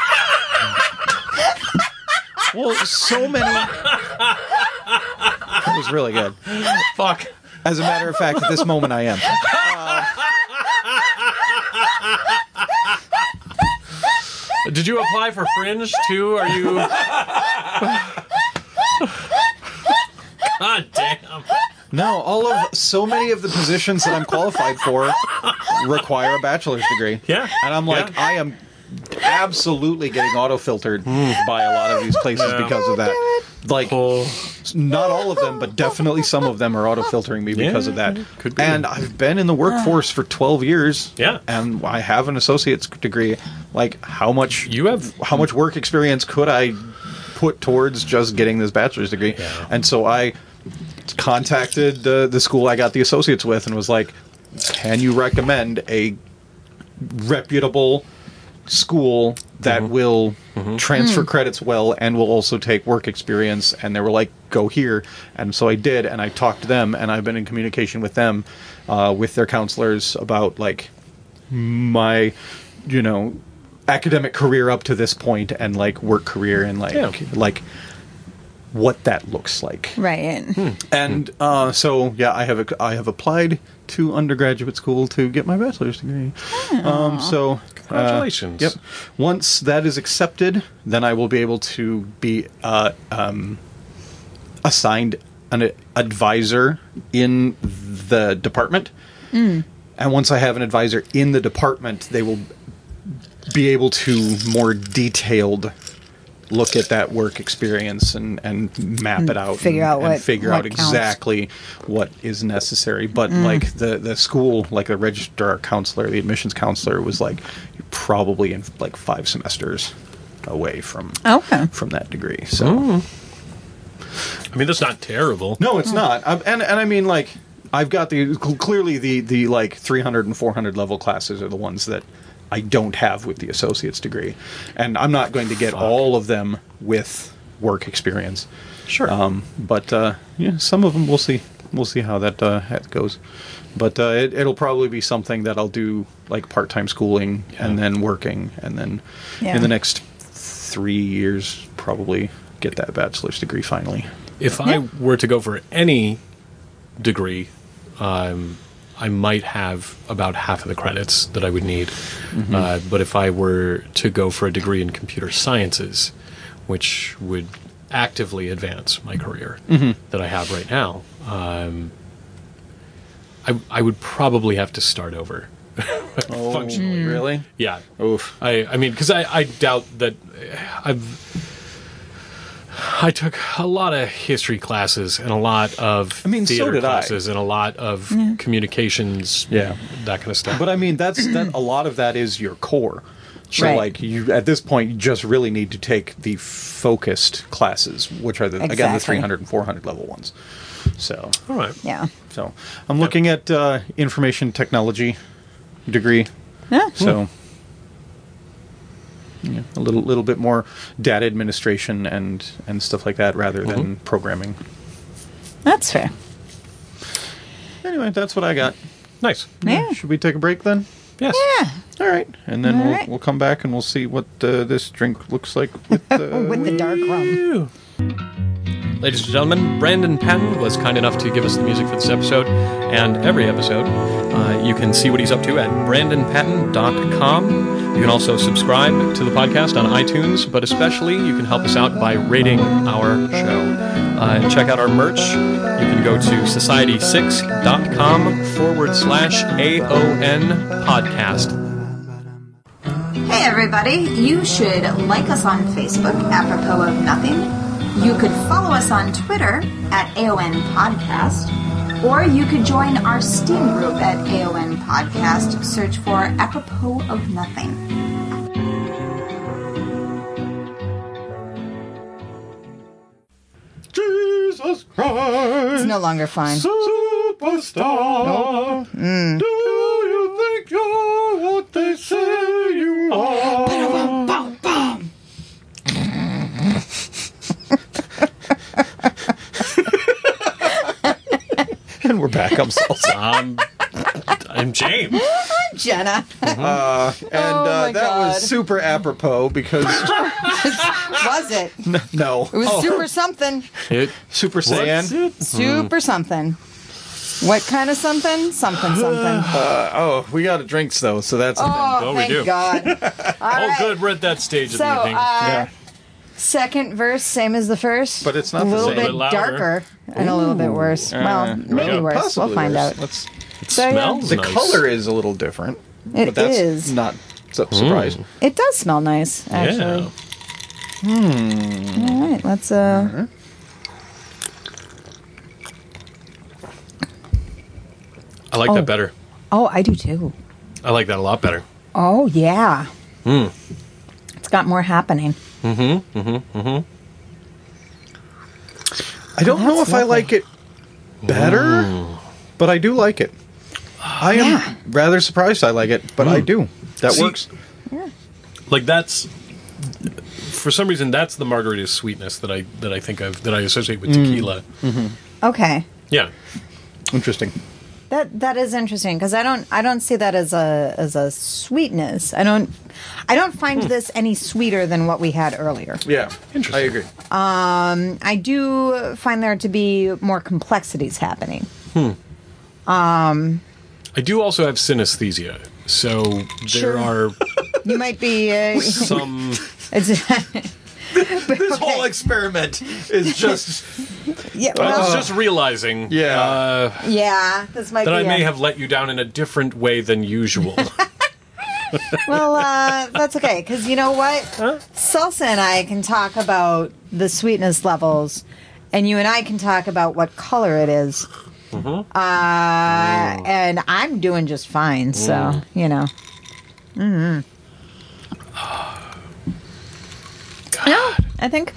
Well, so many... That was really good. Fuck. As a matter of fact, at this moment, I am. Did you apply for Fringe, too? Are you... God damn. No, so many of the positions that I'm qualified for require a bachelor's degree. Yeah. And I'm like, I am absolutely getting auto-filtered by a lot of these places because of that. Like, not all of them, but definitely some of them are auto-filtering me because of that. Could be. And I've been in the workforce for 12 years. Yeah. And I have an associate's degree. Like, how much work experience could I put towards just getting this bachelor's degree? Yeah. And so I contacted the school I got the associates with and was like, can you recommend a reputable school that will transfer credits well and will also take work experience? And they were like, go here. And so I did, and I talked to them, and I've been in communication with them, with their counselors about, like, my, academic career up to this point and, like, work career and, like what that looks like. Right. And so, yeah, I have applied to undergraduate school to get my bachelor's degree. So Congratulations. Yep. Once that is accepted, then I will be able to be assigned an advisor in the department. And once I have an advisor in the department, they will be able to more detailed look at that work experience and map it out, figure out and what- figure what out counts. exactly what is necessary. But like the school, like the registrar counselor, the admissions counselor was like, you're probably in like 5 semesters away from Okay. from that degree. So I mean, that's not terrible. no, it's not. And I mean, like, I've got clearly the like 300 and 400 level classes are the ones that I don't have with the associate's degree, and I'm not going to get all of them with work experience. Sure. But yeah, some of them we'll see. We'll see how that goes. But it'll probably be something that I'll do like part-time schooling and then working, and then Yeah. in the next 3 years probably get that bachelor's degree finally. If I were to go for any degree, I might have about half of the credits that I would need. But if I were to go for a degree in computer sciences, which would actively advance my career that I have right now, I would probably have to start over. Functionally. Really? Yeah. Oof. I mean, because I doubt that I took a lot of history classes and a lot of I mean, so theater did I. classes and a lot of communications, Yeah. that kind of stuff. But I mean, that a lot of that is your core. So, Right. like, you at this point, you just really need to take the focused classes, which are again the Exactly. 300 and 400 level ones. So, all right. Yeah. I'm looking at information technology degree. Yeah. So, yeah, a little bit more data administration and stuff like that, rather than programming. That's fair. Anyway, that's what I got. Nice. Yeah. Should we take a break then? Yes. Yeah. All right, and then All we'll right. we'll come back and we'll see what this drink looks like with With the dark rum. Ladies and gentlemen, Brandon Patton was kind enough to give us the music for this episode and every episode. You can see what he's up to at brandonpatton.com. You can also subscribe to the podcast on iTunes, but especially you can help us out by rating our show. And check out our merch. You can go to society6.com/AON podcast. Hey everybody, you should like us on Facebook, apropos of nothing. You could follow us on Twitter at AON Podcast, or you could join our Steam group at AON Podcast. Search for apropos of nothing. Jesus Christ, It's no longer fine. superstar. Do you think you're what they say you are? And we're back. I'm Salsa. I'm James. Jenna. And my that God. was super apropos because Was it? no, It was super something. Super Saiyan. Super something. What kind of something? Something something. Oh, we got drinks though, so that's a thing. Oh, we thank do. God. All Oh, right. good. We're at that stage of So, the evening. Yeah. second verse, same as the first. But it's not a the little same. bit A bit louder. darker and a little bit worse. Well, maybe yeah, worse. Possibly We'll find worse. out. Let's- So, yeah, Smells the nice. color is a little different, It but that's is. not so surprising. it does smell nice, actually. Yeah. All right, let's I like that better. Oh, I do too. I like that a lot better. Oh, yeah. It's got more happening. I don't know if I lovely. like it better, but I do like it. I am Yeah. rather surprised I like it, but I do. That See- works. Like that's for some reason that's the margarita sweetness that I think of that I associate with tequila. Okay. Yeah. Interesting. That is interesting because I don't see that as a sweetness. I don't find this any sweeter than what we had earlier. Yeah, Interesting. I agree. I do find there to be more complexities happening. I do also have synesthesia, so Sure. there are You might be some. it's This whole experiment is just Yeah, I was well, just realizing yeah, this might that be I may a- have let you down in a different way than usual. Well, that's okay, because you know what? Salsa and I can talk about the sweetness levels, and you and I can talk about what color it is. And I'm doing just fine, so, you know. No, I think...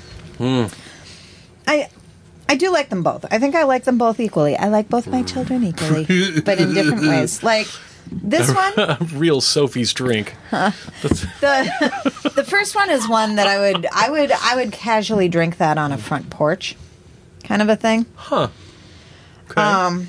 I do like them both. I think I like them both equally. I like both my children equally, but in different ways. Like, this one... Real Sophie's drink. The first one is one that I would casually drink that on a front porch, kind of a thing. Huh. Okay.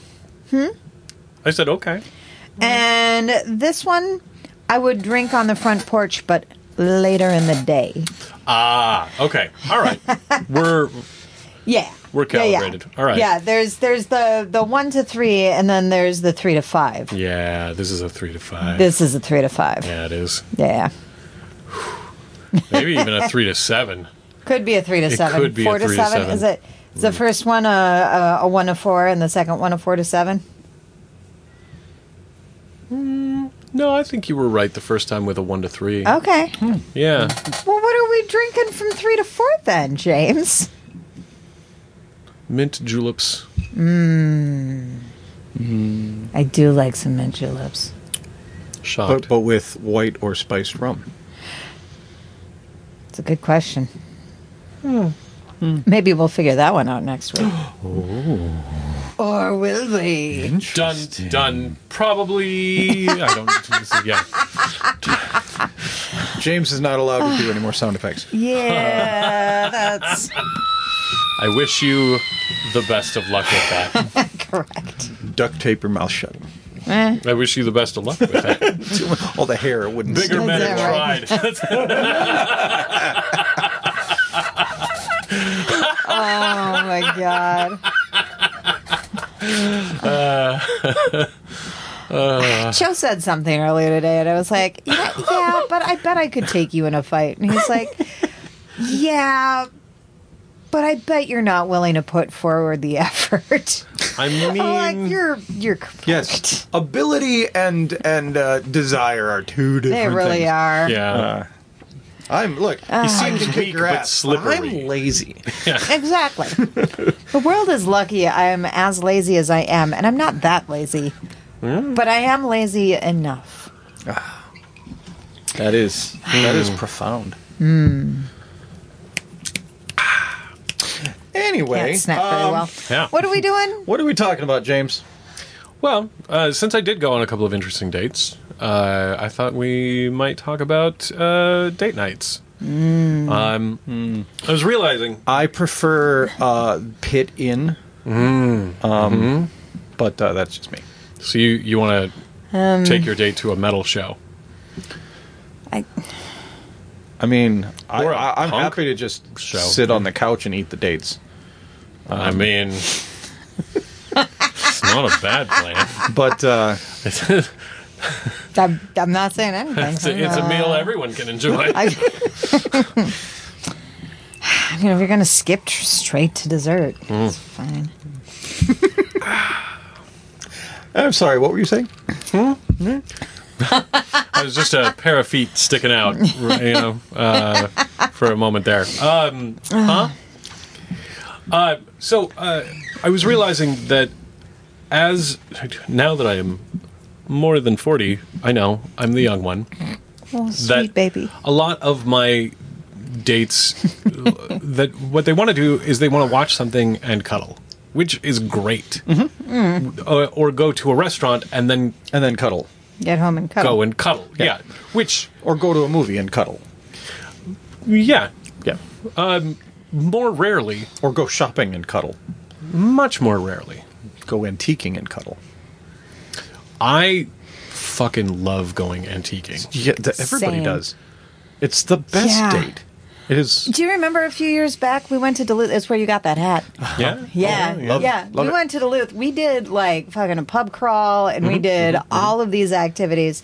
I said okay. And this one I would drink on the front porch, but later in the day. Ah, okay. All right. We're Yeah, calibrated. All right. Yeah, there's the 1 to 3, and then there's the 3 to 5. Yeah, this is a 3 to 5. This is a 3 to 5. Yeah, it is. Yeah. Maybe even a 3 to 7. Could be a 3 to 7. could be a 4 to 3 to 7. 7. Is it? Is the first one a 1 to 4, and the second one a 4 to 7? No, I think you were right the first time with a 1 to 3. Okay. Yeah. Well, what are we drinking from 3 to 4 then, James? Mint juleps. I do like some mint juleps. Shocked. but with white or spiced rum. It's a good question. Maybe we'll figure that one out next week. Or will we? Done. Probably. I don't. Yeah. James is not allowed to do any more sound effects. Yeah, that's I wish you the best of luck with that. correct. Duct tape your mouth shut. Eh. I wish you the best of luck with that. All the hair wouldn't. Bigger stick. men that have tried. Oh my god. Joe said something earlier today, and I was like, yeah, but I bet I could take you in a fight. And he's like, yeah, but I bet you're not willing to put forward the effort. I mean, I'm like, you're correct. Yes, ability and desire are two different. They really things. are. yeah. Look. You seem to kick weak, your but ass. slippery. I'm lazy. Exactly. The world is lucky I'm as lazy as I am, and I'm not that lazy. But I am lazy enough. That is profound. Anyway, Can't snap very well. Yeah. What are we doing? what are we talking about, James? Well, since I did go on a couple of interesting dates, I thought we might talk about date nights. I was realizing. I prefer Pit Inn. But that's just me. So you want to take your date to a metal show? I mean, Or a I'm punk happy to just show. sit on the couch and eat the dates. I mean, it's not a bad plan. But I'm not saying anything. It's a meal everyone can enjoy. I mean, if you're going to skip straight to dessert, it's fine. I'm sorry, what were you saying? It was just a pair of feet sticking out, for a moment there. So I was realizing that now that I am more than 40, I know I'm the young one. Oh, sweet baby. A lot of my dates, that what they want to do is they want to watch something and cuddle, which is great. Or go to a restaurant and then cuddle. Get home and cuddle. go and cuddle. Yeah. Which, Or go to a movie and cuddle. yeah. Yeah. More rarely, Or go shopping and cuddle. much more rarely. Go antiquing and cuddle. I fucking love going antiquing. Yeah, everybody Same. does. It's the best Yeah. date. It is. Do you remember a few years back we went to Duluth? That's where you got that hat. Yeah? Yeah, Love we it. went to Duluth. We did like fucking a pub crawl, and we did all of these activities.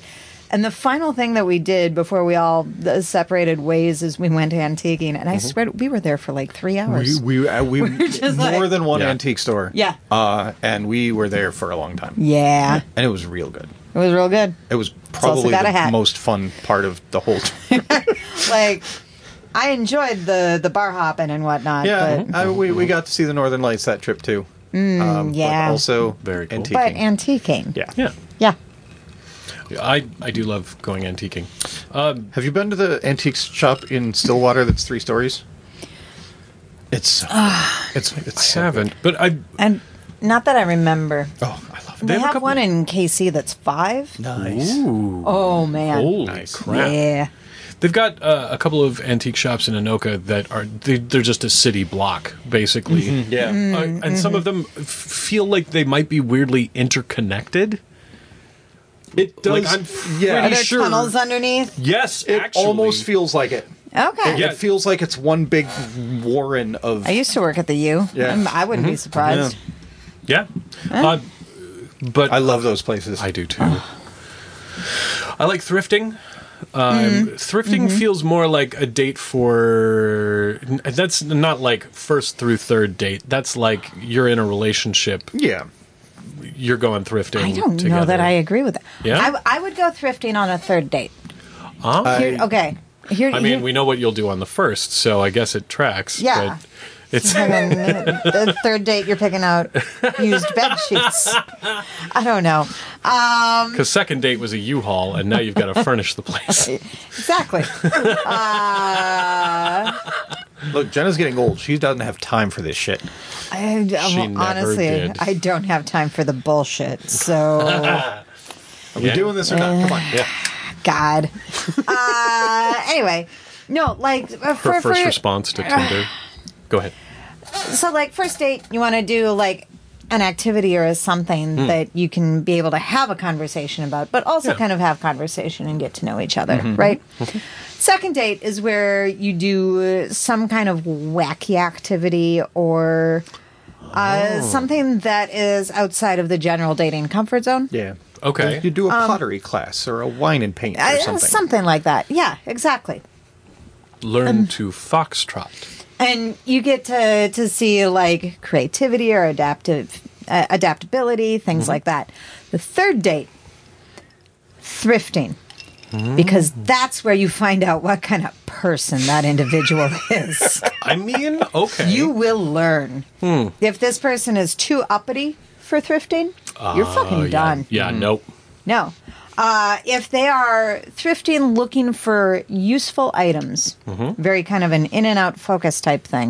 And the final thing that we did before we all separated ways is we went antiquing, and I swear we were there for like 3 hours. We just more like- than one Yeah. antique store. Yeah. And we were there for a long time. Yeah, And it was real good. it was real good. It was also probably got a the hat. most fun part of the whole time. Like, I enjoyed the bar hopping and whatnot. Yeah, but, we got to see the Northern Lights that trip too. yeah. But also Very cool. antiquing. but antiquing. Yeah. Yeah. Yeah. I do love going antiquing. Have you been to the antique shop in Stillwater that's 3 stories? It's I haven't, but I And not that I remember. Oh, I love it. They have a have couple- one in KC that's 5. Nice. ooh, Oh, man. holy Nice. crap! Yeah. They've got a couple of antique shops in Anoka that are they're just a city block basically. Yeah. And some of them feel like they might be weirdly interconnected. It does. Like, I'm yeah. Are pretty there sure. tunnels underneath? Yes, It actually, almost feels like it. Okay. Yeah. It feels like it's one big warren of. I used to work at the U. Yeah. I wouldn't be surprised. yeah. But I love those places. I do too. I like thrifting. Thrifting feels more like a date for. That's not like first through third date. That's like you're in a relationship. yeah. You're going thrifting. I don't together. know that I agree with that. Yeah? I would go thrifting on a third date. Huh? Here, okay. Here, I mean, here- we know what you'll do on the first, so I guess it tracks. Yeah. But it's and then the third date, you're picking out used bed sheets. I don't know. because second date was a U-Haul, and now you've got to furnish the place. Exactly. Look, Jenna's getting old. She doesn't have time for this shit. She never Honestly, did. I don't have time for the bullshit. So, Are we doing this or not? Come on. Yeah. God. Anyway, no, like Her first response to Tinder. Go ahead. So, like, first date, you want to do like an activity or something that you can be able to have a conversation about, but also Yeah. kind of have conversation and get to know each other, right? Second date is where you do some kind of wacky activity or something that is outside of the general dating comfort zone. Yeah. Okay. You do a pottery class or a wine and paint or something. Something like that. Yeah, exactly. Learn to foxtrot. And you get to see like creativity or adaptability, things like that. The third date, thrifting, because that's where you find out what kind of person that individual is. I mean, okay. You will learn. If this person is too uppity for thrifting, you're fucking done. Yeah, nope. No. If they are thrifting, looking for useful items, very kind of an in and out focus type thing.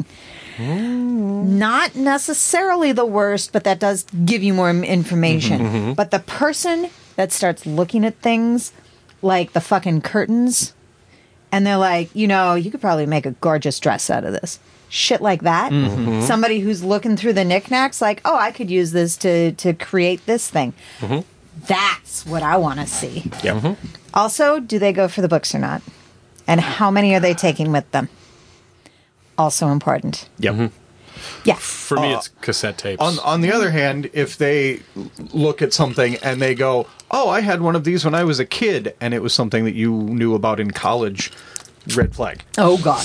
Not necessarily the worst, but that does give you more information. But the person that starts looking at things like the fucking curtains, and they're like, you know, you could probably make a gorgeous dress out of this. Shit like that. Somebody who's looking through the knickknacks, like, oh, I could use this to create this thing. That's what I want to see. Yeah. Also, do they go for the books or not? And how many are they taking with them? Also important. Yep. Yeah. For me, it's cassette tapes. On the other hand, if they look at something and they go, "Oh, I had one of these when I was a kid," and it was something that you knew about in college, red flag. Oh, God.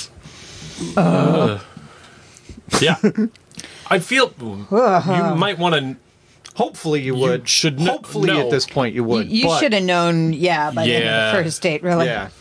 Yeah. I feel you might want to. Hopefully, you would. should kn- Hopefully, know. at this point, you would. You but- should have known, by the end Yeah. of the first date, really. Yeah.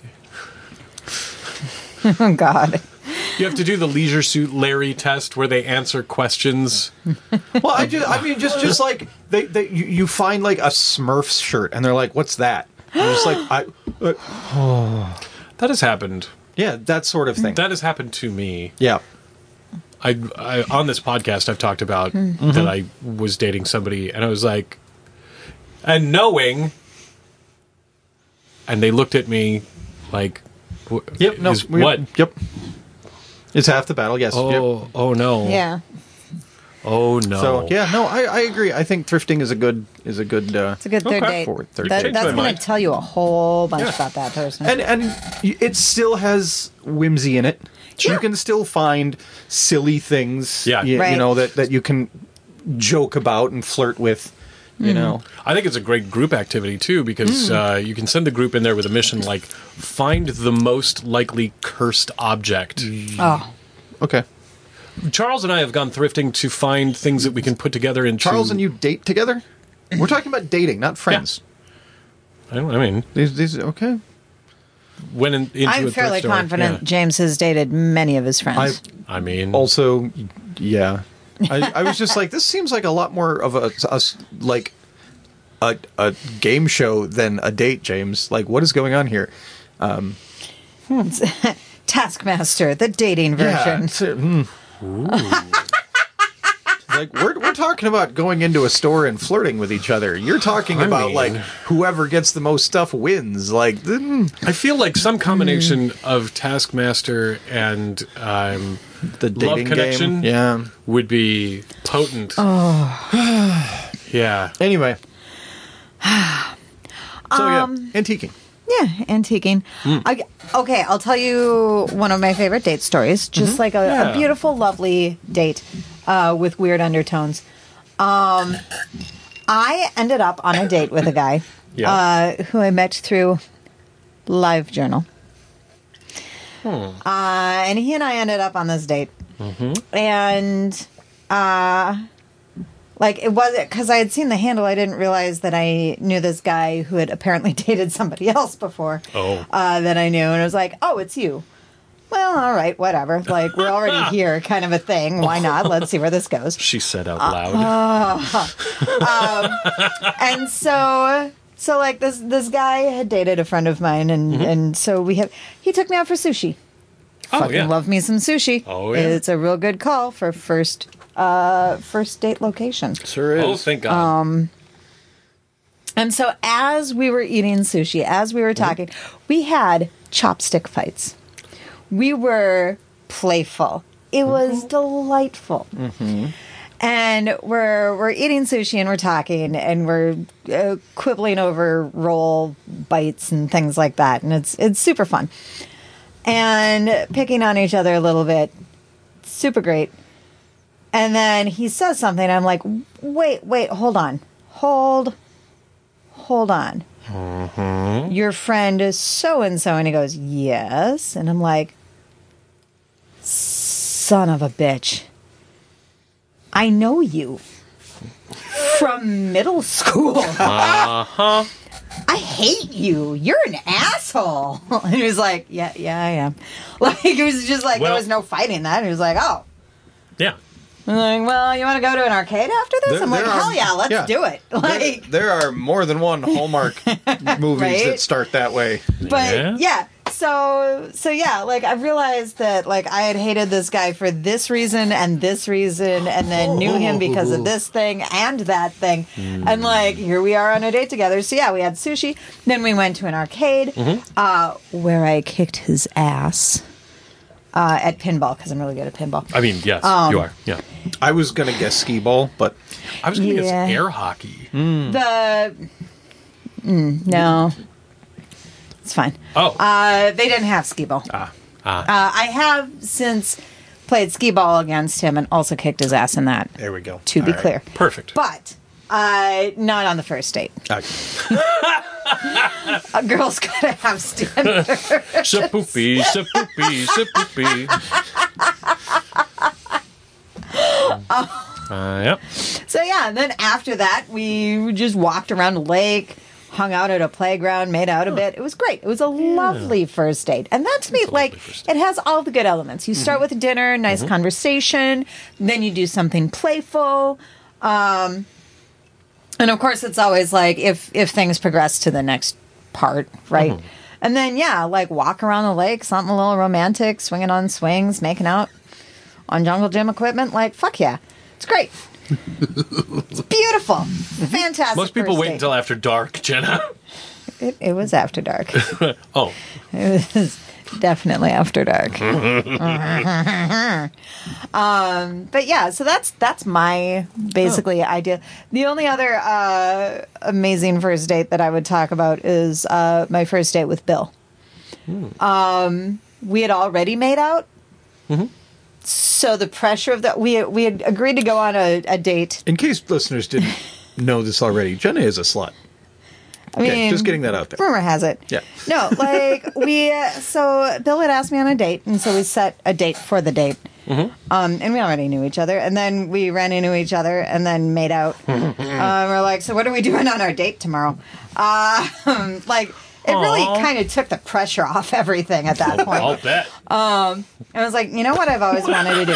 Oh, God. You have to do the Leisure Suit Larry test where they answer questions. Well, I mean, just like you find like a Smurfs shirt, and they're like, "What's that?" And you're just like, That has happened. yeah, that sort of thing. That has happened to me. Yeah. I on this podcast I've talked about that I was dating somebody and I was like, and knowing, and they looked at me like, Yep. No. what? Yep. It's half the battle. Yes. Yep. Oh no. Yeah. Oh no. So yeah, no, I agree. I think thrifting is a good. It's a good third Okay. date. For third That- date. that's my going mind. to tell you a whole bunch Yeah. about that person. And it still has whimsy in it. Yeah. You can still find silly things. Yeah. You Right. know that you can joke about and flirt with. you know. I think it's a great group activity too, because you can send the group in there with a mission like find the most likely cursed object. Oh. Okay. Charles and I have gone thrifting to find things that we can put together into. Charles and you date together? We're talking about dating, not friends. I mean, These okay. when into I'm a fairly thrift store, confident yeah. James has dated many of his friends. I mean, Also, yeah. I was just like, this seems like a lot more of a game show than a date, James. Like, what is going on here? Taskmaster, the dating version. Like, we're talking about going into a store and flirting with each other. You're talking about, mean- like, whoever gets the most stuff wins. Like, I feel like some combination of Taskmaster and the dating Love Connection game. Yeah. would be potent. Oh. Yeah. Anyway. So, yeah, antiquing. Yeah, antiquing. Okay, I'll tell you one of my favorite date stories. Just like a beautiful, lovely date with weird undertones. I ended up on a date with a guy who I met through LiveJournal. And he and I ended up on this date. And like, it wasn't because I had seen the handle. I didn't realize that I knew this guy who had apparently dated somebody else before. That I knew, and I was like, "Oh, it's you." Well, all right, whatever. Like, we're already here, kind of a thing. Why not? Let's see where this goes. She said out loud. And so like this guy had dated a friend of mine, and so he took me out for sushi. Fucking love me some sushi. Oh, yeah. It's a real good call for first date location. Sure is. Oh, thank God. And so as we were eating sushi, as we were talking, we had chopstick fights. We were playful. It was delightful. And we're eating sushi and we're talking and we're quibbling over roll bites and things like that. And it's super fun. And picking on each other a little bit. Super great. And then he says something. I'm like, wait, hold on. Hold on. Your friend is so-and-so. And he goes, yes. And I'm like, son of a bitch. I know you from middle school. I hate you. You're an asshole. And he was like, yeah, I am. Like, it was just like, there was no fighting that. He was like, oh. Yeah. I'm like, well, you want to go to an arcade after this? I'm like, hell yeah, let's do it. Like, There are more than one Hallmark movies Right? that start that way. but yeah. So yeah, like I realized that like I had hated this guy for this reason, and then knew him because of this thing and that thing. And like here we are on a date together. So yeah, we had sushi. Then we went to an arcade where I kicked his ass at pinball because I'm really good at pinball. I mean, yes, you are. Yeah. I was going to guess skee ball, but I was going to guess Yeah. air hockey. No. It's fine. Oh. They didn't have skee ball. I have since played skee ball against him and also kicked his ass in that, there we go. to be All right. clear. Perfect. But not on the first date. A girl's gotta have standards. Shapoopy, shapoopy, shapoopy. Yep. So yeah, and then after that, we just walked around the lake, hung out at a playground, made out a bit. It was great. It was a lovely first date. And that to me, like, it has all the good elements. You start with dinner, nice conversation, then you do something playful. And of course, it's always like if things progress to the next part, right? And then, yeah, like walk around the lake, something a little romantic, swinging on swings, making out on jungle gym equipment. Like, fuck yeah. It's great. It's beautiful. Fantastic. Most people first wait date. until after dark, Jenna. It was after dark. Oh. It was definitely after dark. But yeah, so that's my basically idea. The only other amazing first date that I would talk about is my first date with Bill. We had already made out. So the pressure of that, we had agreed to go on a date. In case listeners didn't know this already, Jenna is a slut. I mean, just getting that out there. Rumor has it. Yeah. No, like so Bill had asked me on a date, and so we set a date for the date. Mm-hmm. And we already knew each other, and then we ran into each other, and then made out. We're like, so what are we doing on our date tomorrow? Like, it really kind of took the pressure off everything at that point. I'll bet. I was like, you know what I've always wanted to do?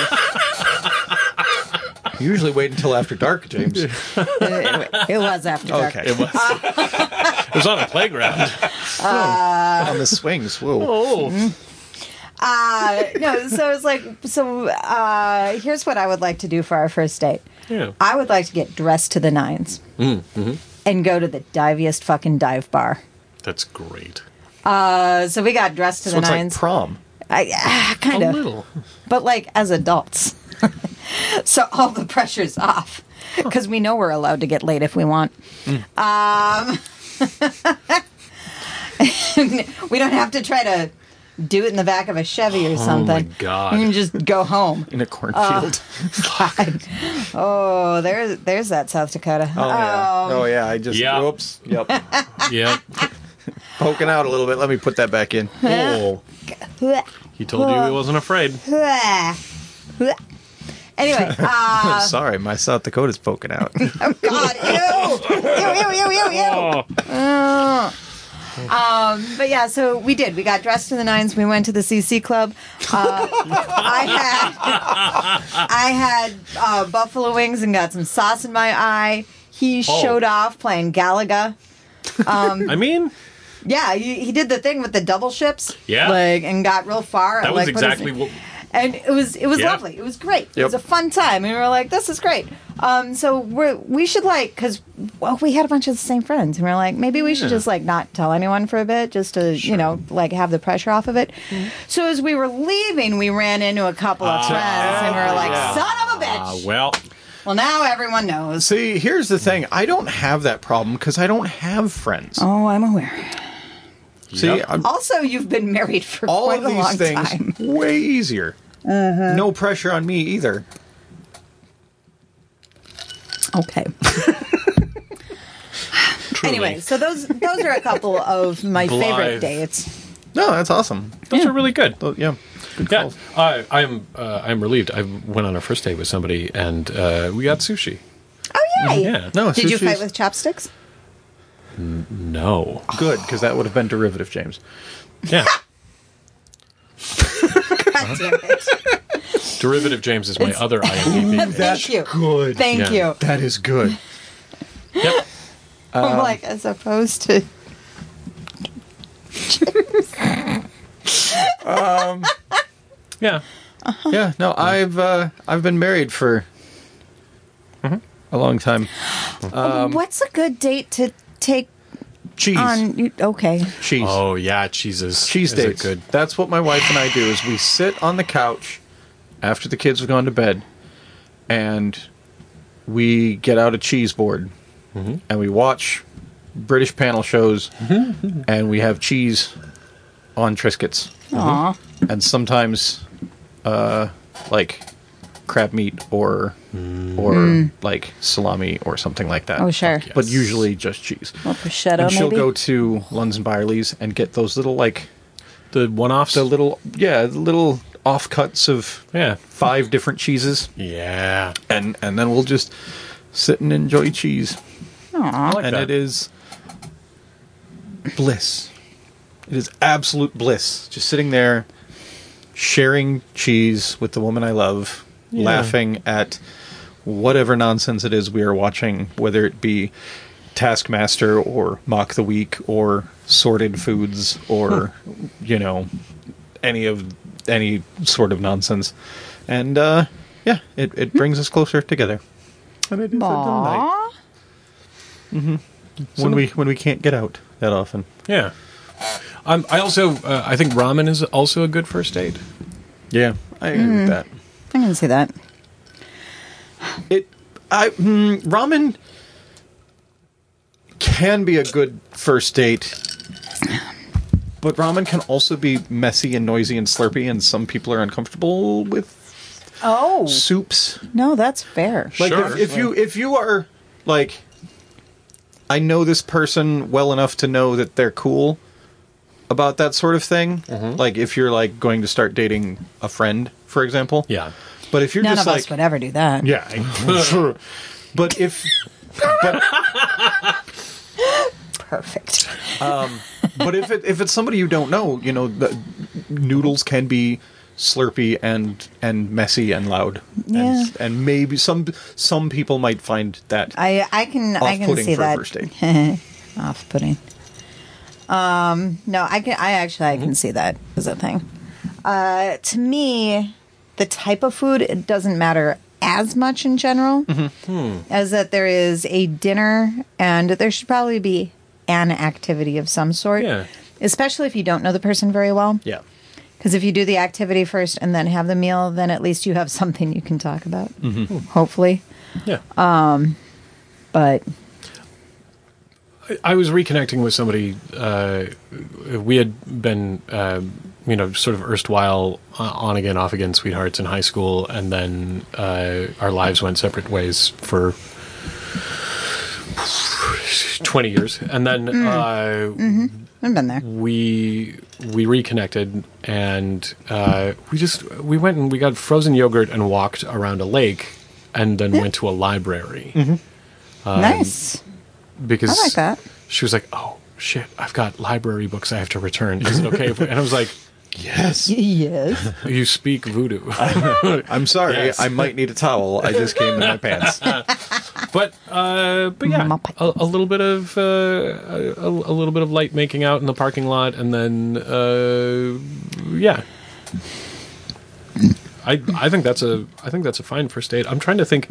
Usually wait until after dark, James. It was after dark. Okay. It was on a playground. On the swings. Whoa. Oh. No, so it's like, here's what I would like to do for our first date. Yeah. I would like to get dressed to the nines and go to the diviest fucking dive bar. That's great. So we got dressed to So the it's like nines. prom. Kind A of. little. But like as adults. So all the pressure's off. Because we know we're allowed to get late if we want. We don't have to try to do it in the back of a Chevy or something. my God. We can just go home. In a cornfield. God. Oh, there's that South Dakota. Oh yeah. I just. Yeah. Whoops. Yep. Yeah. Poking out a little bit. Let me put that back in. Oh. He told you he wasn't afraid. Anyway, Sorry, my South Dakota's poking out. oh God, ew. But yeah, so we did. We got dressed to the nines. We went to the CC Club. I had buffalo wings and got some sauce in my eye. He showed off playing Galaga. I mean, Yeah, he did the thing with the double ships. Yeah. like and got real far. that was like, exactly what. And it was Yeah. lovely. It was great. It was a fun time, and we were like, "This is great." So we should because we had a bunch of the same friends, and we were like, maybe we should just not tell anyone for a bit, just to have the pressure off of it. Mm-hmm. So as we were leaving, we ran into a couple of friends, and we were like, "Son of a bitch!" Well, Well, now everyone knows. See, here's the thing. I don't have that problem because I don't have friends. Oh, I'm aware. See, Yep. Also, you've been married for all quite of a these long things time. way easier. No pressure on me either. Okay. truly. Anyway, so those are a couple of my Blythe. favorite dates. No, that's awesome. Those are really good. Oh, yeah. Good Yeah, calls. I'm relieved. I went on a first date with somebody, and we got sushi. Oh, yay! Yeah. No, Did you sushi's fight with chopsticks? No. good because that would have been derivative, James. Yeah. God damn it. Derivative James is my other IMDb. Thank you. Good. Thank Yeah. you. That is good. Yep. I'm like, as opposed to. Yeah. Yeah. No, I've been married for a long time. What's a good date to take Cheese. on? Okay. Cheese. Oh yeah, cheese Cheese is a dates. good. That's what my wife and I do. Is we sit on the couch after the kids have gone to bed, and we get out a cheese board, and we watch British panel shows, and we have cheese on Triscuits, Aw. and sometimes like crab meat or like salami or something like that. Oh, sure. Yes. But usually just cheese. Or prosciutto, And she'll maybe? go to Lunds and Byerly's and get those little The one-offs. the little offcuts of Yeah. 5 different cheeses, Yeah. and then we'll just sit and enjoy cheese, Aw. like and that. it is bliss. It is absolute bliss. Just sitting there, sharing cheese with the woman I love, laughing at whatever nonsense it is we are watching, whether it be Taskmaster or Mock the Week or Sorted Foods or any sort of nonsense. And it brings us closer together. And it is a delight Aw. when we can't get out that often. Yeah. I also I think ramen is also a good first date. Yeah, I agree with that. I can see that. Ramen can be a good first date, but ramen can also be messy and noisy and slurpy, and some people are uncomfortable with Oh. soups. No, that's fair. Like Sure. if you are like I know this person well enough to know that they're cool about that sort of thing. Like if you're like going to start dating a friend, for example. Yeah. But if you're None just of like, us would ever do that. yeah, sure. But Perfect. but if it's somebody you don't know, you know, the noodles can be slurpy and messy and loud. Yeah. And maybe some people might find that I can off-putting see for a that. first date. Off-putting. No, I can see that as a thing. To me, the type of food, it doesn't matter as much in general as that there is a dinner and there should probably be an activity of some sort. Yeah. Especially if you don't know the person very well. Yeah. Because if you do the activity first and then have the meal, then at least you have something you can talk about. Hopefully. Yeah. But I was reconnecting with somebody. We had been, sort of erstwhile on again, off again sweethearts in high school, and then our lives went separate ways for 20 years, and then I've been there. we reconnected, and we went and we got frozen yogurt and walked around a lake, and then went to a library. Nice. Because I like that. she was like, "Oh shit, I've got library books I have to return. Is it okay?" And I was like, Yes. Yes. "You speak voodoo." I'm sorry. Yes. I might need a towel. I just came in my pants. But yeah, a little bit of a little bit of light making out in the parking lot, and then yeah. I think that's a fine first date. I'm trying to think.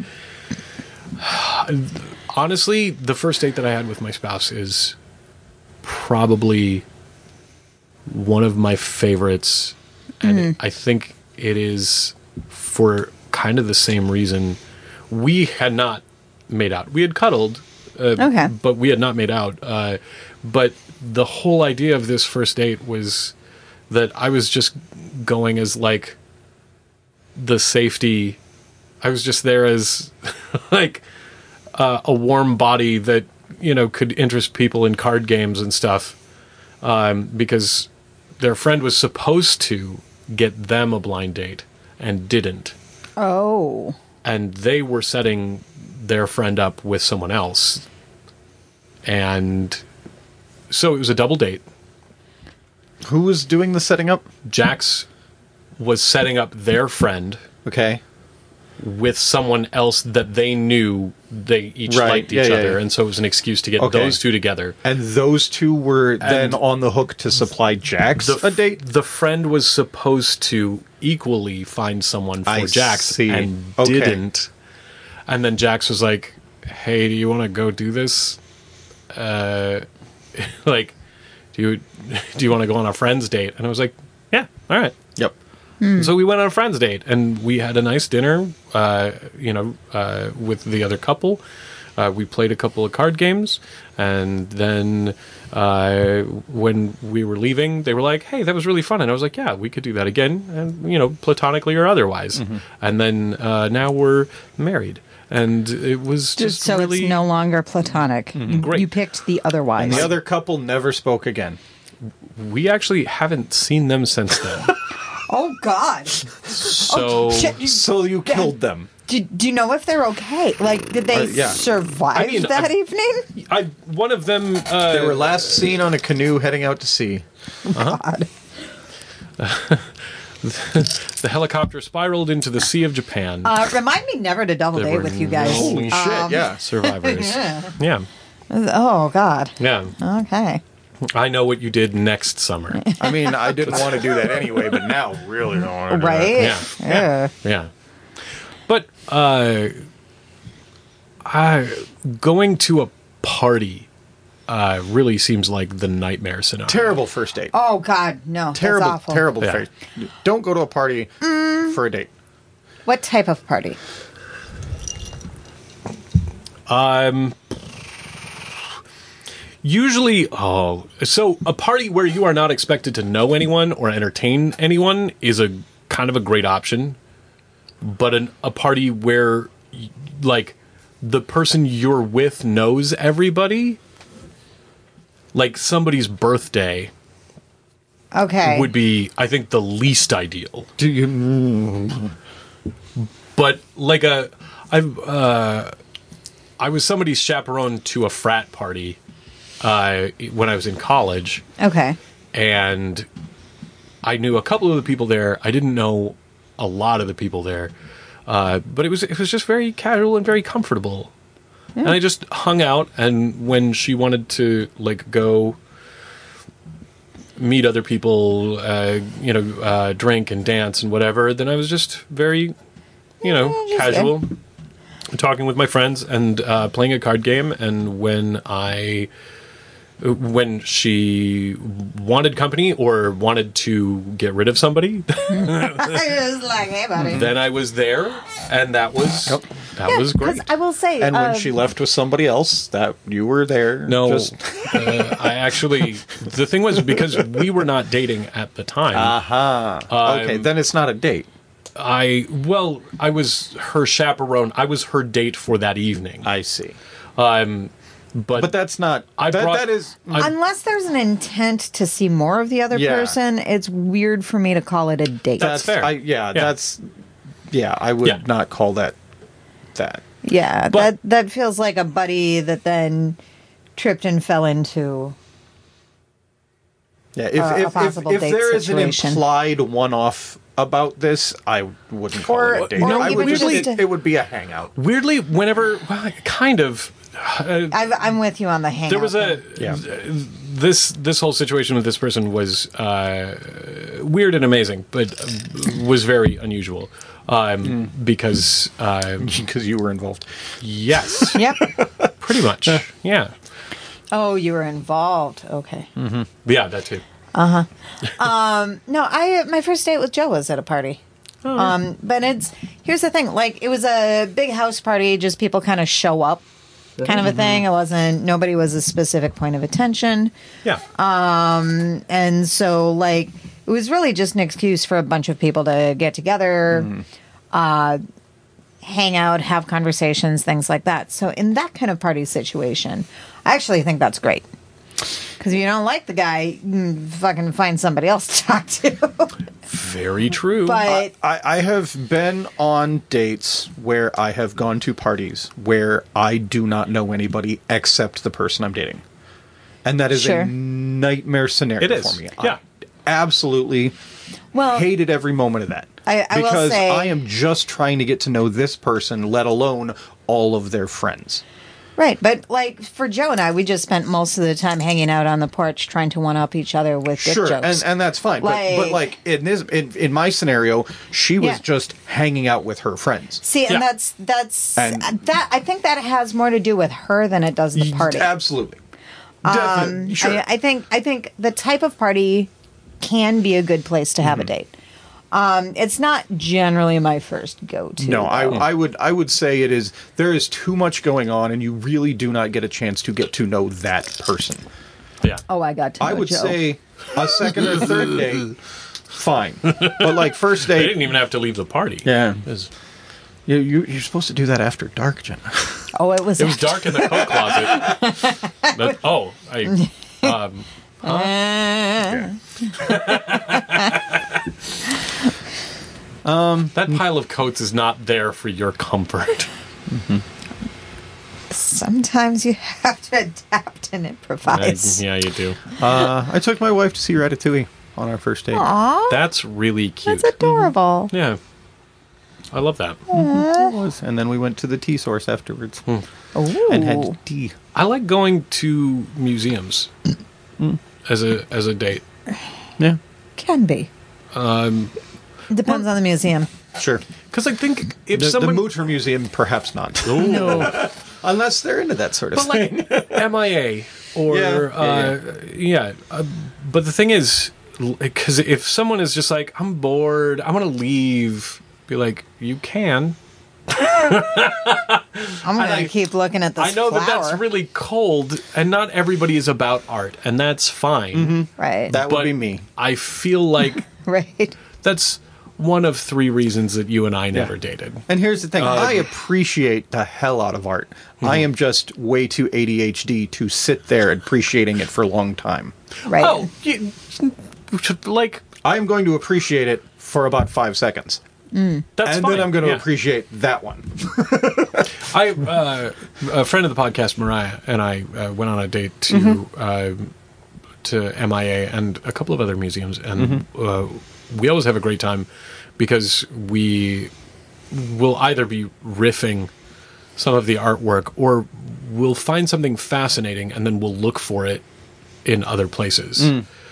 Honestly, the first date that I had with my spouse is probably one of my favorites, and I think it is for kind of the same reason. We had not made out. We had cuddled, Okay. but we had not made out. But the whole idea of this first date was that I was just going as like the safety. I was just there as like a warm body that, you know, could interest people in card games and stuff, because their friend was supposed to get them a blind date and didn't. Oh. And they were setting their friend up with someone else. And so it was a double date. Who was doing the setting up? Jax was setting up their friend Okay. with someone else that they knew they each Right. liked each Yeah, yeah, other, yeah. and so it was an excuse to get Okay. those two together. And those two were then on the hook to supply Jax a date? The friend was supposed to equally find someone for I Jax see. and Okay. didn't. And then Jax was like, "Hey, do you want to go do this? Like, do you want to go on a friend's date?" And I was like, "Yeah, all right." Yep. So we went on a friend's date, and we had a nice dinner, with the other couple. We played a couple of card games, and then when we were leaving, they were like, "Hey, that was really fun." And I was like, "Yeah, we could do that again," and, you know, platonically or otherwise. And then now we're married, and it was just So really it's no longer platonic. Great. You picked the otherwise. And the other couple never spoke again. We actually haven't seen them since then. Oh, God. So shit. So you killed them. Do you know if they're okay? Like, did they yeah. survive I mean, that evening? one of them. They were last seen on a canoe heading out to sea. God. The helicopter spiraled into the Sea of Japan. Remind me never to double There date were with you guys. Holy shit, yeah. Survivors. Yeah. Yeah. Oh, God. Yeah. Okay. I know what you did next summer. I mean, I didn't want to do that anyway, but now really don't want to do Right? Yeah. Yeah. Yeah. But going to a party really seems like the nightmare scenario. Terrible first date. Oh, God. No. terrible, That's awful. terrible Yeah. first. Don't go to a party for a date. What type of party? Usually, so a party where you are not expected to know anyone or entertain anyone is a kind of a great option. But a party where, like, the person you're with knows everybody, like somebody's birthday Okay. would be, I think, the least ideal. Do you? But like I was somebody's chaperone to a frat party when I was in college, Okay. and I knew a couple of the people there. I didn't know a lot of the people there, but it was just very casual and very comfortable. And I just hung out, and when she wanted to like go meet other people, drink and dance and whatever, then I was just very, just casual, talking with my friends and playing a card game. And when she wanted company or wanted to get rid of somebody, I was like, hey, buddy. then I was there, and that was great. I will say, And when she left with somebody else, that you were there. No, Just, I actually. The thing was, because we were not dating at the time. okay, then it's not a date. I was her chaperone. I was her date for that evening. I see. But that's not. I brought- that is. unless there's an intent to see more of the other Yeah. person, it's weird for me to call it a date. That's fair. That's. Yeah, I would Yeah. not call that. That. Yeah, But- that feels like a buddy that then tripped and fell into. Yeah, A possible if date there is an situation. implied one-off about this, I wouldn't call Or- it a date. or I would even just, just a- it would be a hangout. weirdly, whenever, kind of, I'm with you on the hangout. there was a thing. Yeah. this whole situation with this person was weird and amazing, but was very unusual because Because you were involved. yes, Yep. pretty much, yeah, Oh, you were involved. Okay. yeah, that too. No, my first date with Joe was at a party. But here's the thing, like it was a big house party, just people kind of show up kind of a thing. Nobody was a specific point of attention. Yeah, And so like it was really just an excuse for a bunch of people to get together, hang out, have conversations, things like that. So in that kind of party situation, I actually think that's great. Because if you don't like the guy, you can fucking find somebody else to talk to. very true. But I have been on dates where I have gone to parties where I do not know anybody except the person I'm dating. And that is Sure. a nightmare scenario It is. for me. Yeah. I absolutely well, hated every moment of that. I will because say- I am just trying to get to know this person, let alone all of their friends. right. But like for Joe and I, we just spent most of the time hanging out on the porch trying to one up each other with dick Sure, jokes. and that's fine. But like in my scenario, she was Yeah. just hanging out with her friends. See, and Yeah. that's And- that. I think that has more to do with her than it does the party. Absolutely. Definitely. Sure. I think the type of party can be a good place to have a date. It's not generally my first go-to. No, though. I would say it is. There is too much going on, and you really do not get a chance to get to know that person. yeah, Oh, I got to know I would Joe. say a second or third date, fine, but like first they date, didn't even have to leave the party. yeah, It was you're supposed to do that after dark, Jenna. Oh, it was. dark in the coat closet. That pile of coats is not there for your comfort. Sometimes you have to adapt and improvise. Yeah, you do. I took my wife to see Ratatouille on our first date. Aw, That's really cute. that's adorable. Yeah, I love that. It was. And then we went to the tea source afterwards Ooh. and had tea. I like going to museums as a date. Yeah, Can be. Depends on the museum. sure. Because I think if The someone Mooter Museum, perhaps not. No. Unless they're into that sort of but thing. like MIA or but the thing is, because if someone is just like, I'm bored, I want to leave, be like, you can. I'm going to keep looking at this I know that flower. that's really cold, and not everybody is about art, and that's fine. Right. That would But be me. I feel like right. that's one of 3 reasons that you and I never dated. And here's the thing. I appreciate the hell out of art. I am just way too ADHD to sit there appreciating it for a long time. Right. Oh, like I am going to appreciate it for about 5 seconds. that's And fine. then I'm going to Yeah. appreciate that one. A friend of the podcast, Mariah, and I went on a date to MIA and a couple of other museums, and we always have a great time because we will either be riffing some of the artwork or we'll find something fascinating and then we'll look for it in other places.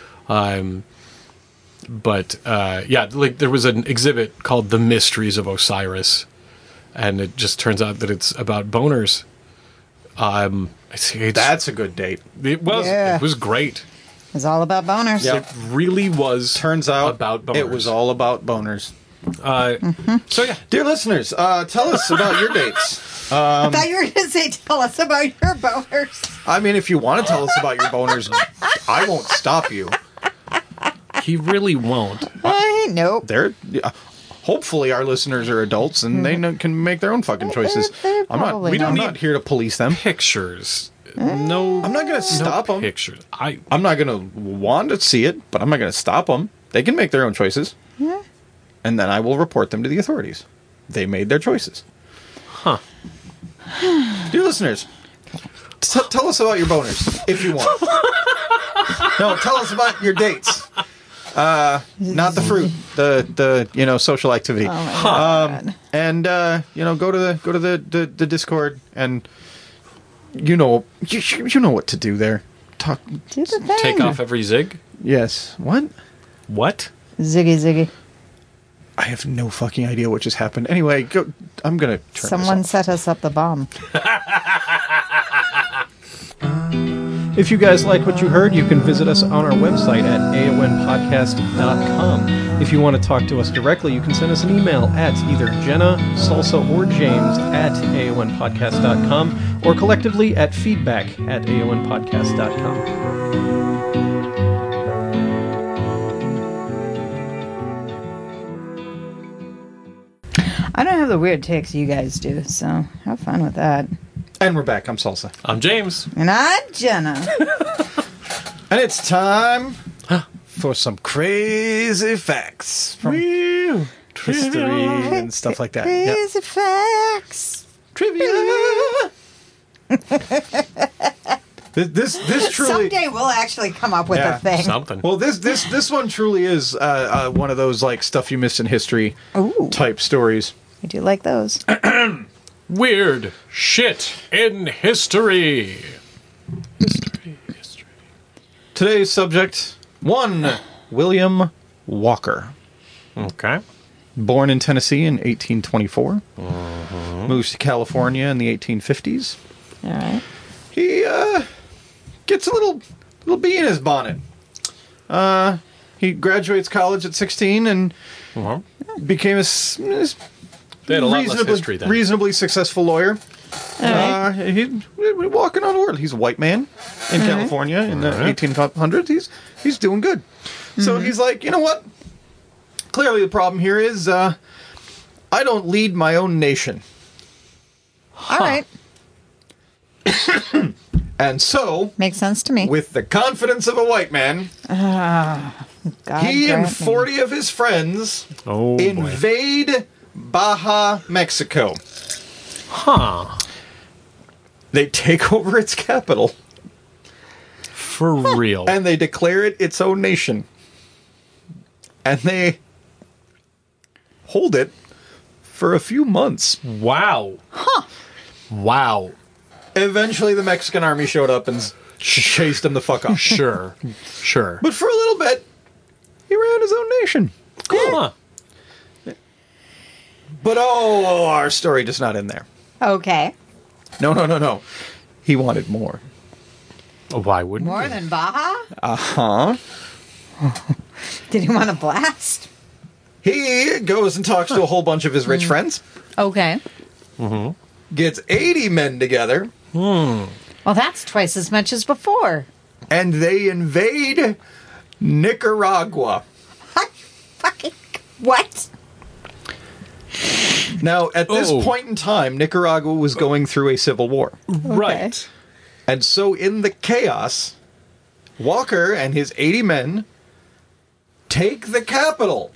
But like there was an exhibit called The Mysteries of Osiris, and it just turns out that it's about boners. That's a good date. It was. Yeah. It was great. It's all about boners. Yeah. It really was. Turns out about boners. it was all about boners. So yeah, Dear listeners, tell us about your dates. I thought you were going to say, tell us about your boners. I mean, if you want to tell us about your boners, I won't stop you. he really won't. Nope. They're hopefully our listeners are adults and they can make their own fucking choices. They I'm not. probably We don't. I'm not here to police them. Pictures. No, I'm not going to stop them. pictures. I'm not going to want to see it, but I'm not going to stop them. They can make their own choices. Yeah. And then I will report them to the authorities. They made their choices. Huh. Dear listeners, tell us about your boners, if you want. No, tell us about your dates. Not the fruit, the social activity. Oh my God. And go to the Discord, and you know what to do there. Talk. Do the thing. Take off every zig. Yes. What? What? Ziggy. I have no fucking idea what just happened. Anyway, go. I'm gonna turn Someone this set us up the bomb. If you guys like what you heard, you can visit us on our website at aonpodcast.com. If you want to talk to us directly, you can send us an email at either Jenna, Salsa, or James at aonpodcast.com, or collectively at feedback at aonpodcast.com. I don't have the weird takes you guys do, so have fun with that. And we're back. I'm Salsa. I'm James. And I'm Jenna. And it's time for some crazy facts from history and stuff like that. Yep. Crazy facts. Trivia. This truly. Someday we'll actually come up with Yeah, a thing. Something. Well, this one truly is one of those like stuff you missed in history Ooh. type stories. I do like those. Weird shit in history. History. Today's subject: 1. William Walker. Okay. Born in Tennessee in 1824. Moves to California in the 1850s. All right. He gets a little bee in his bonnet. He graduates college at 16 and Well, became a they had a lot less history then. reasonably successful lawyer. right. He's walking on the world. He's a white man in California in the 1800s. He's doing good. So he's like, you know what? Clearly the problem here is I don't lead my own nation. All right. And so, Makes sense to me. with the confidence of a white man, God he and grant me. 40 of his friends Oh, boy. invade Baja, Mexico. Huh. They take over its capital For real. and they declare it its own nation. And they hold it for a few months. Wow. Wow. Eventually, the Mexican army showed up and chased him the fuck off. Sure. Sure. But for a little bit, he ran his own nation. Huh. But oh, our story just not in there. Okay. No. He wanted more. Why wouldn't More you? than Baja? Huh? Did he want to blast? He goes and talks to a whole bunch of his rich friends, Okay. gets 80 men together, Well, that's twice as much as before. and they invade Nicaragua. Fucking what? Now, at this Oh. point in time, Nicaragua was going through a civil war. Right. And so in the chaos, Walker and his 80 men take the capital.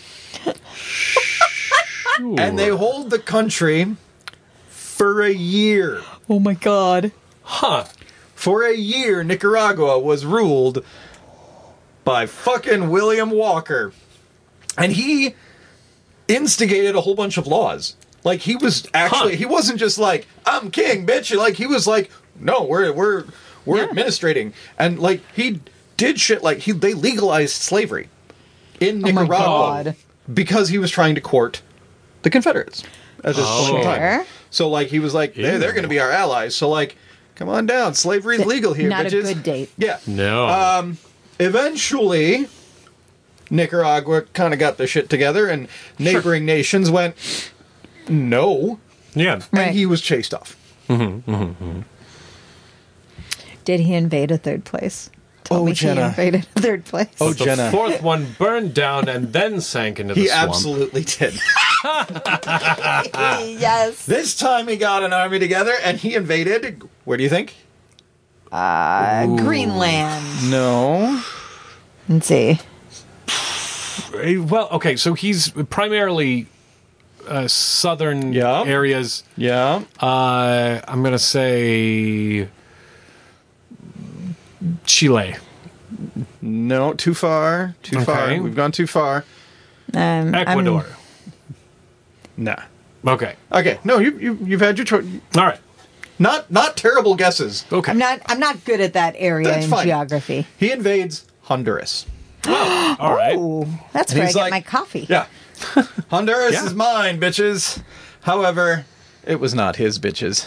And they hold the country for a year. Oh my god. Huh. For a year, Nicaragua was ruled by fucking William Walker. And he instigated a whole bunch of laws. Like, he was actually, he wasn't just like, I'm king, bitch. Like, he was like, no, we're administrating. And, like, he did shit like, they legalized slavery in my Nicaragua. God. Because he was trying to court the Confederates at this point in time. Sure. So, like, he was like, they're going to be our allies. So, like, come on down. Slavery's legal here, Not bitches. a good date. Yeah. No. Eventually, Nicaragua kind of got their shit together, and neighboring nations went, no. yeah. Right. And he was chased off. Did he invade a third place? Tell Oh, me Jenna. he invaded a third place. Oh, The Jenna. fourth one burned down and then sank into the He swamp. absolutely did. Yes. This time he got an army together, and he invaded, where do you think? Greenland. No. Let's see. Well, okay, so he's primarily southern Yeah. areas. Yeah. I'm going to say Chile. No, too far. Too far. Okay. We've gone too far. Ecuador. Nah. Okay. Okay. No, you've had your choice. All right. Not terrible guesses. Okay. I'm not good at that area That's in fine. geography. He invades Honduras. All right. Ooh, that's And where I he's get like- my coffee. Yeah. Honduras Yeah. is mine, bitches. However, it was not his bitches.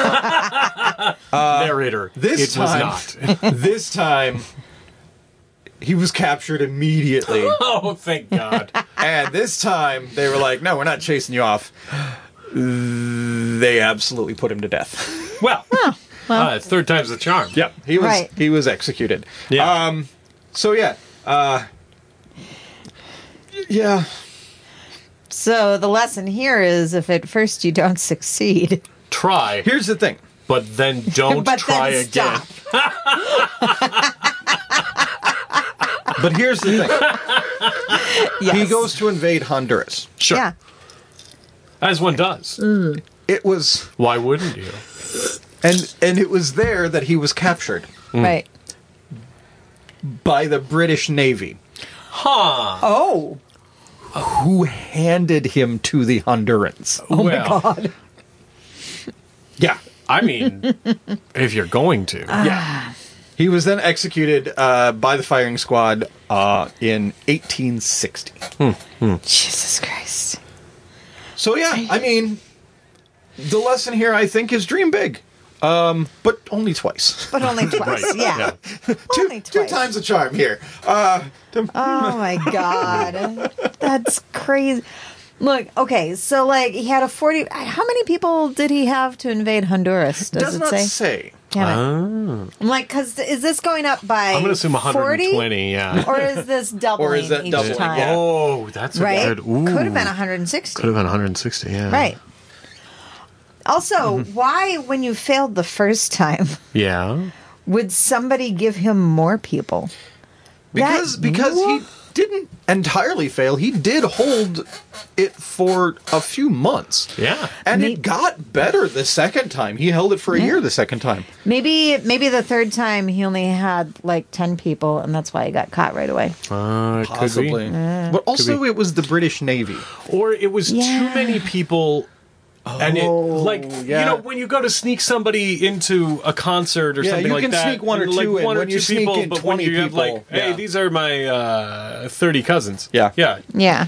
Narrator. This it time, was not. this time, he was captured immediately. Oh, thank God. And this time, they were like, no, we're not chasing you off. They absolutely put him to death. Well, third time's the charm. Yep. Right. He was executed. Yeah. So, yeah. Yeah. So the lesson here is if at first you don't succeed, Try, Here's the thing. but then don't but try then again. stop. But here's the thing. Yes. He goes to invade Honduras. Sure. Yeah. As one does. It was... Why wouldn't you? And it was there that he was captured Right. by the British Navy, Huh. Oh. who handed him to the Hondurans. Oh My God. Yeah. I mean, if you're going to. Yeah. He was then executed by the firing squad in 1860. Jesus Christ. So, yeah, I mean, the lesson here, I think, is dream big. But only twice. But only twice. Right, Yeah. yeah. Only Two twice. times the charm here. Oh my God. That's crazy. Look, okay, so like he had a 40. How many people did he have to invade Honduras? Does Does it not say? say. Damn it. I'm like, because is this going up by I'm going to assume 40? 120, yeah. Or is this doubling Or is that each doubling, time? yeah. Oh, that's a Right? good. Ooh. Could have been 160. Could have been 160, yeah. Right. Also, Mm-hmm. why, when you failed the first time, Yeah. would somebody give him more people? Because he didn't entirely fail. He did hold it for a few months. Yeah. And it got better the second time. He held it for a year the second time. Maybe the third time he only had like 10 people, and that's why he got caught right away. Possibly. Could be. But also, it was the British Navy. Or it was Yeah. too many people. And it, like, yeah. you know, when you go to sneak somebody into a concert or Yeah, something you like can that, sneak one or and, like, two in. one or When you two sneak people, in but when 20 you have like, people, hey, yeah. these are my 30 cousins. Yeah. Yeah. Yeah.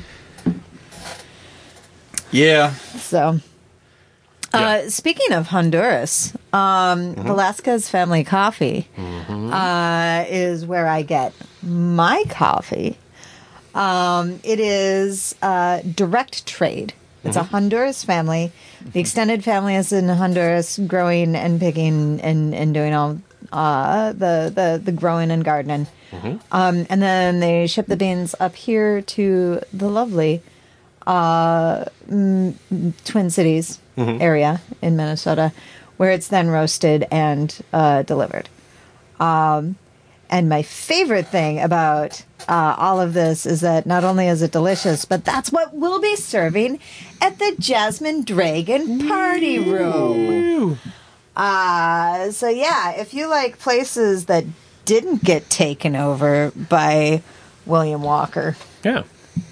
Yeah. So, Yeah. speaking of Honduras, Velasquez Family Coffee is where I get my coffee. It is direct trade. It's a Honduras family. The extended family is in Honduras, growing and picking and doing all the growing and gardening. And then they ship the beans up here to the lovely Twin Cities area in Minnesota, where it's then roasted and delivered. And my favorite thing about all of this is that not only is it delicious, but that's what we'll be serving at the Jasmine Dragon Party Room. So yeah, if you like places that didn't get taken over by William Walker, Yeah.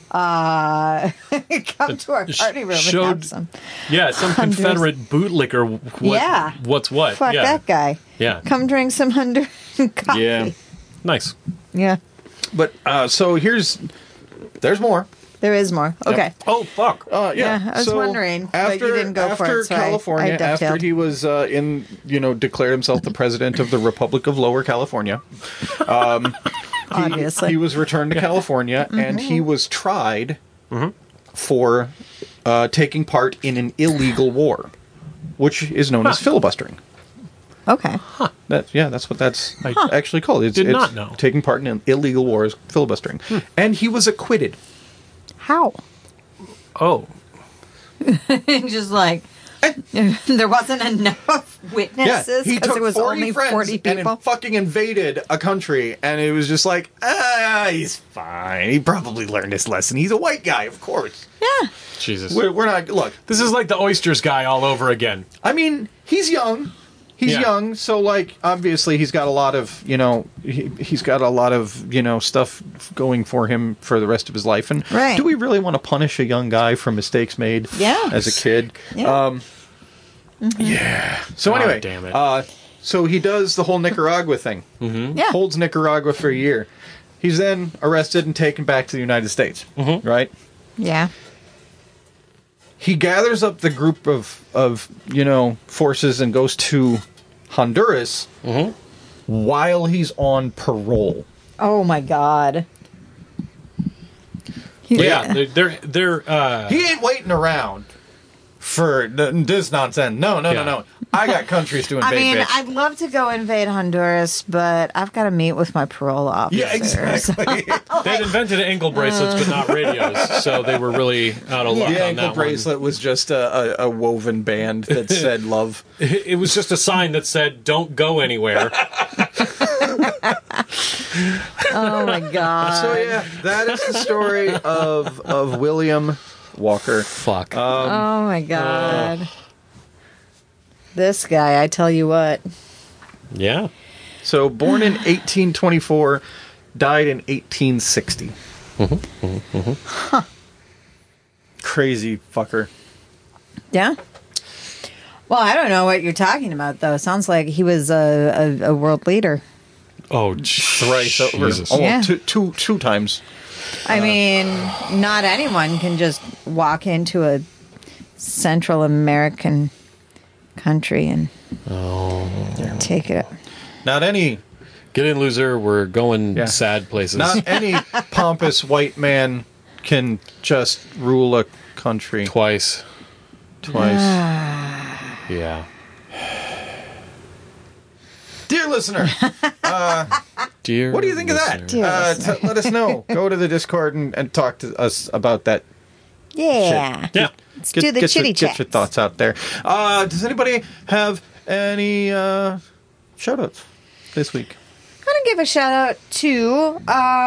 come to our party room and have some. Yeah, some Honduras. Confederate bootlicker. Yeah. What's what? Fuck yeah. that guy. Yeah. Come drink some Honduran coffee. Yeah. Nice. Yeah. But so there's more. There is more. Okay. Oh, fuck. Yeah, I was wondering, but you didn't go for it, so I California, after dovetailed. he was declared himself the president of the Republic of Lower California, Obviously. he was returned to California, and he was tried for taking part in an illegal war, which is known as filibustering. Okay. That's what that's actually called. It's, Did it's not know. taking part in an illegal war is filibustering, and he was acquitted. How? Oh. Just like, there wasn't enough witnesses he because took it was 40 only friends 40 people. and fucking invaded a country, and it was just like, he's fine. He probably learned his lesson. He's a white guy, of course. Yeah. Jesus. We're not. Look, This is like the oysters guy all over again. I mean, he's young. He's Yeah. young, so like obviously he's got a lot of he's got a lot of stuff going for him for the rest of his life. And Right. do we really want to punish a young guy for mistakes made Yeah. as a kid? Yeah. Yeah. So God anyway, damn it. so he does the whole Nicaragua thing. Yeah. Holds Nicaragua for a year. He's then arrested and taken back to the United States. Right. Yeah. He gathers up the group of forces and goes to Honduras while he's on parole. Oh my God. Yeah, they're He ain't waiting around for this nonsense. No. I got countries to invade, I mean, bitch. I'd love to go invade Honduras, but I've got to meet with my parole officer. Yeah, exactly. they'd invented ankle bracelets but not radios, so they were really out of luck The on ankle that bracelet was just a woven band that said love. one. It was just a sign that said "Don't go anywhere." Oh my God. So yeah, that is the story of William Walker. Fuck. Oh my God. This guy, I tell you what. Yeah. So born in 1824, died in 1860. Crazy fucker. Yeah. Well, I don't know what you're talking about, though. Sounds like he was a world leader. Oh, Thrice over, Jesus. almost Yeah. two times. I mean, not anyone can just walk into a Central American country and take it up. Not any Get in, loser. We're going Yeah. sad places. Not any pompous white man can just rule a country Twice. twice. Yeah. Dear listener, Dear what do you think of listener. that? Dear listener. Let us know. Go to the Discord and talk to us about that. Yeah. Yeah. Let's do the chitty Get your chat. thoughts out there. Does anybody have any shout-outs this week? I'm going to give a shout out to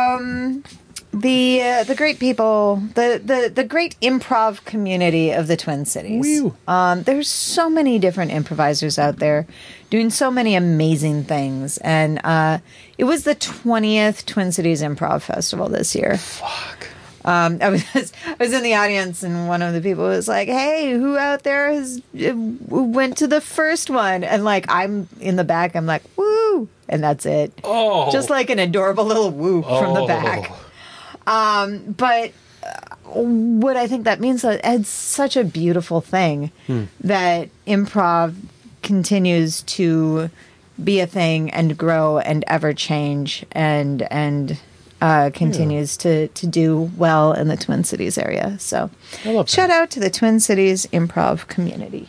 the great people, the great improv community of the Twin Cities. Whew. There's so many different improvisers out there doing so many amazing things, and it was the 20th Twin Cities Improv Festival this year. Fuck. I was in the audience, and one of the people was like, "Hey, who out there has went to the first one?" And like, I'm in the back, I'm like, "Woo!" And that's it. Oh. Just like an adorable little woo from the back. But what I think that means that it's such a beautiful thing that improv continues to be a thing and grow and ever change and continues to do well in the Twin Cities area. So I love that. shout out to the Twin Cities improv community.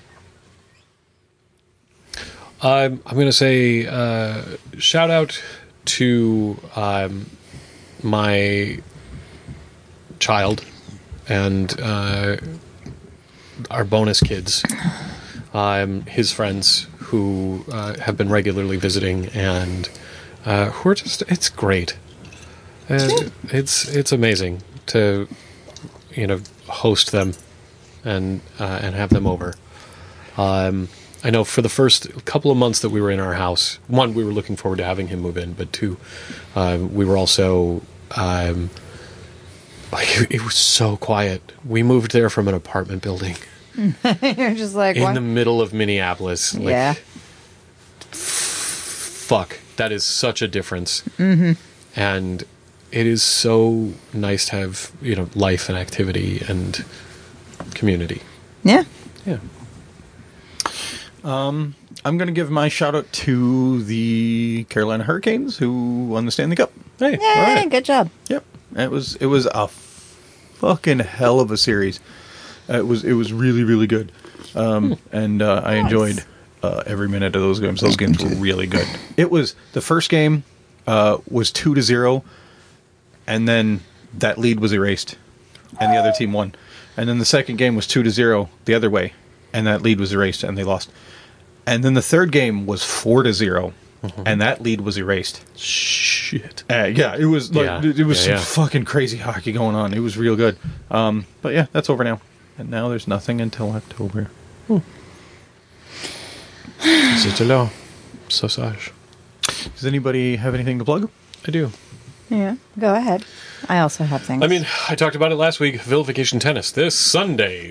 I'm going to say shout out to my child, and our bonus kids, his friends who have been regularly visiting, and who are just, it's great. It's amazing to, host them and have them over. I know for the first couple of months that we were in our house, one, we were looking forward to having him move in, but two, we were also, it was so quiet. We moved there from an apartment building. You're just like, in what? the middle of Minneapolis. Yeah. Fuck, that is such a difference. Mm-hmm. And it is so nice to have, life and activity and community. Yeah. Yeah. I'm going to give my shout out to the Carolina Hurricanes who won the Stanley Cup. Hey, Yay, all right. good job. Yep, it was a fucking hell of a series. It was really, really good, and I enjoyed every minute of those games. Those games were really good. It was the first game was 2-0, and then that lead was erased, and the other team won. And then the second game was 2-0 the other way, and that lead was erased, and they lost. And then the third game was 4-0, and that lead was erased. Shit. Yeah, it was like it was some Yeah. fucking crazy hockey going on. It was real good. But yeah, that's over now. And now there's nothing until October. C'est là. So sage. Does anybody have anything to plug? I do. Yeah, go ahead. I also have things. I mean, I talked about it last week. Vilification Tennis this Sunday.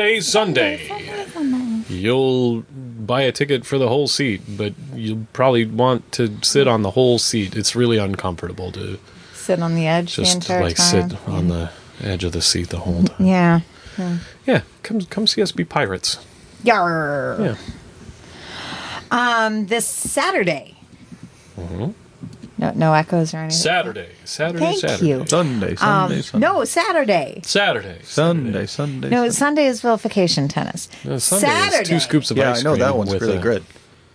You'll buy a ticket for the whole seat, but you'll probably want to sit on the whole seat. It's really uncomfortable to sit on the edge the just entire like time. sit on the edge of the seat the whole time. Yeah. Yeah, come see us be pirates. Yarr. Yeah. This Saturday. No echoes or anything. Saturday. Thank Saturday. you. Sunday. No, Saturday. Saturday. Sunday. No, Sunday is vilification tennis. No, Sunday Saturday. is 2 scoops of Yeah, ice I know cream that one's with really a- good.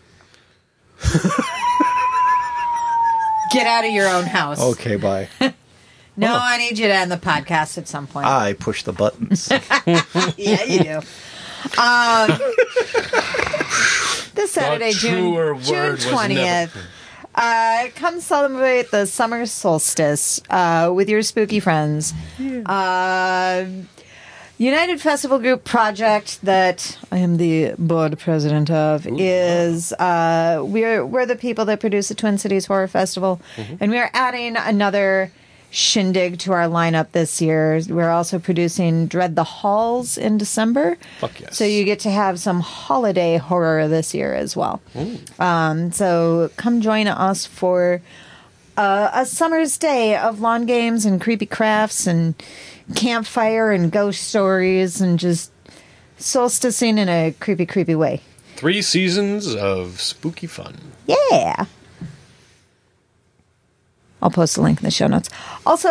Get out of your own house. Okay, bye. No, I need you to end the podcast at some point. I push the buttons. Yeah, you do. This Saturday, The truer June word was 20th. Come celebrate the summer solstice with your spooky friends. United Festival Group project that I am the board president of is we're the people that produce the Twin Cities Horror Festival, and we are adding another shindig to our lineup this year. We're also producing Dread the Halls in December. Fuck yes. So you get to have some holiday horror this year as well. So come join us for a summer's day of lawn games and creepy crafts and campfire and ghost stories and just solsticing in a creepy, creepy way. 3 seasons of spooky fun. Yeah. I'll post a link in the show notes. Also,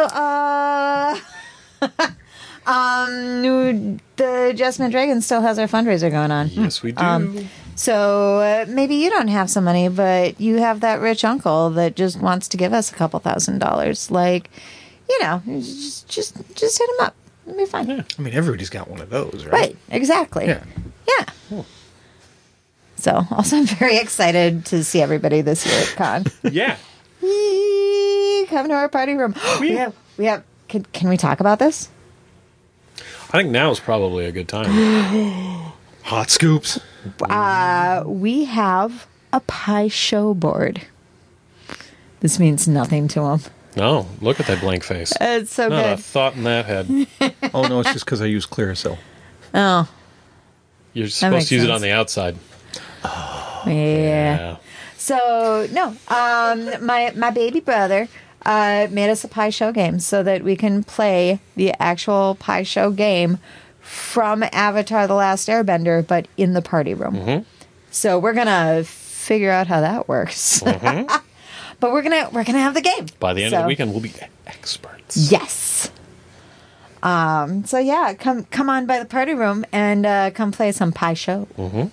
the Jessamine Dragon still has our fundraiser going on. Yes, we do. So maybe you don't have some money, but you have that rich uncle that just wants to give us a couple $1,000s. Like, just hit him up. It'll be fine. Yeah. I mean, everybody's got one of those, right? Right, exactly. Yeah. Yeah. So, also, I'm very excited to see everybody this year at Con. Yeah. Come to our party room. We have. Can we talk about this? I think now is probably a good time. Hot scoops. We have a pie show board. This means nothing to him. No, look at that blank face. It's so Not a good. thought in that head. Oh, no, it's just because I use Clearasil. Oh, You're makes supposed to use it sense. on the outside. yeah. So no, my baby brother made us a pie show game so that we can play the actual pie show game from Avatar: The Last Airbender, but in the party room. So we're gonna figure out how that works. But we're gonna have the game By the end of the weekend, we'll be experts. Yes. So yeah, come on by the party room and come play some pie show.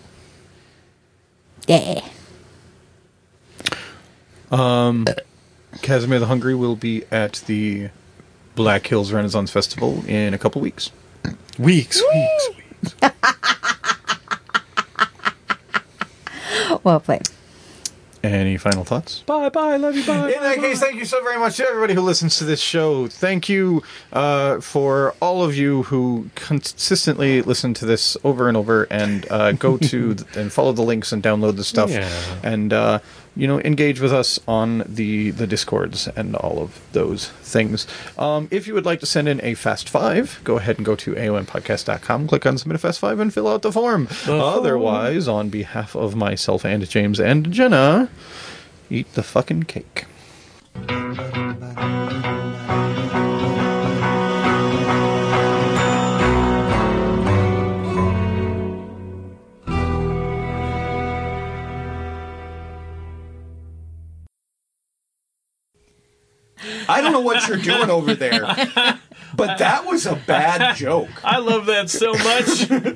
Yeah. Casimir the Hungry will be at the Black Hills Renaissance Festival in a couple weeks. Weeks. Well played. Any final thoughts? Bye. Love you. Bye. In that case, thank you so very much to everybody who listens to this show. Thank you for all of you who consistently listen to this over and over and go to and follow the links and download the stuff and engage with us on the Discords and all of those things. If you would like to send in a Fast Five, go ahead and go to aonpodcast.com, click on Submit a Fast Five, and fill out the form. Otherwise, on behalf of myself and James and Jenna, eat the fucking cake. I don't know what you're doing over there, but that was a bad joke. I love that so much.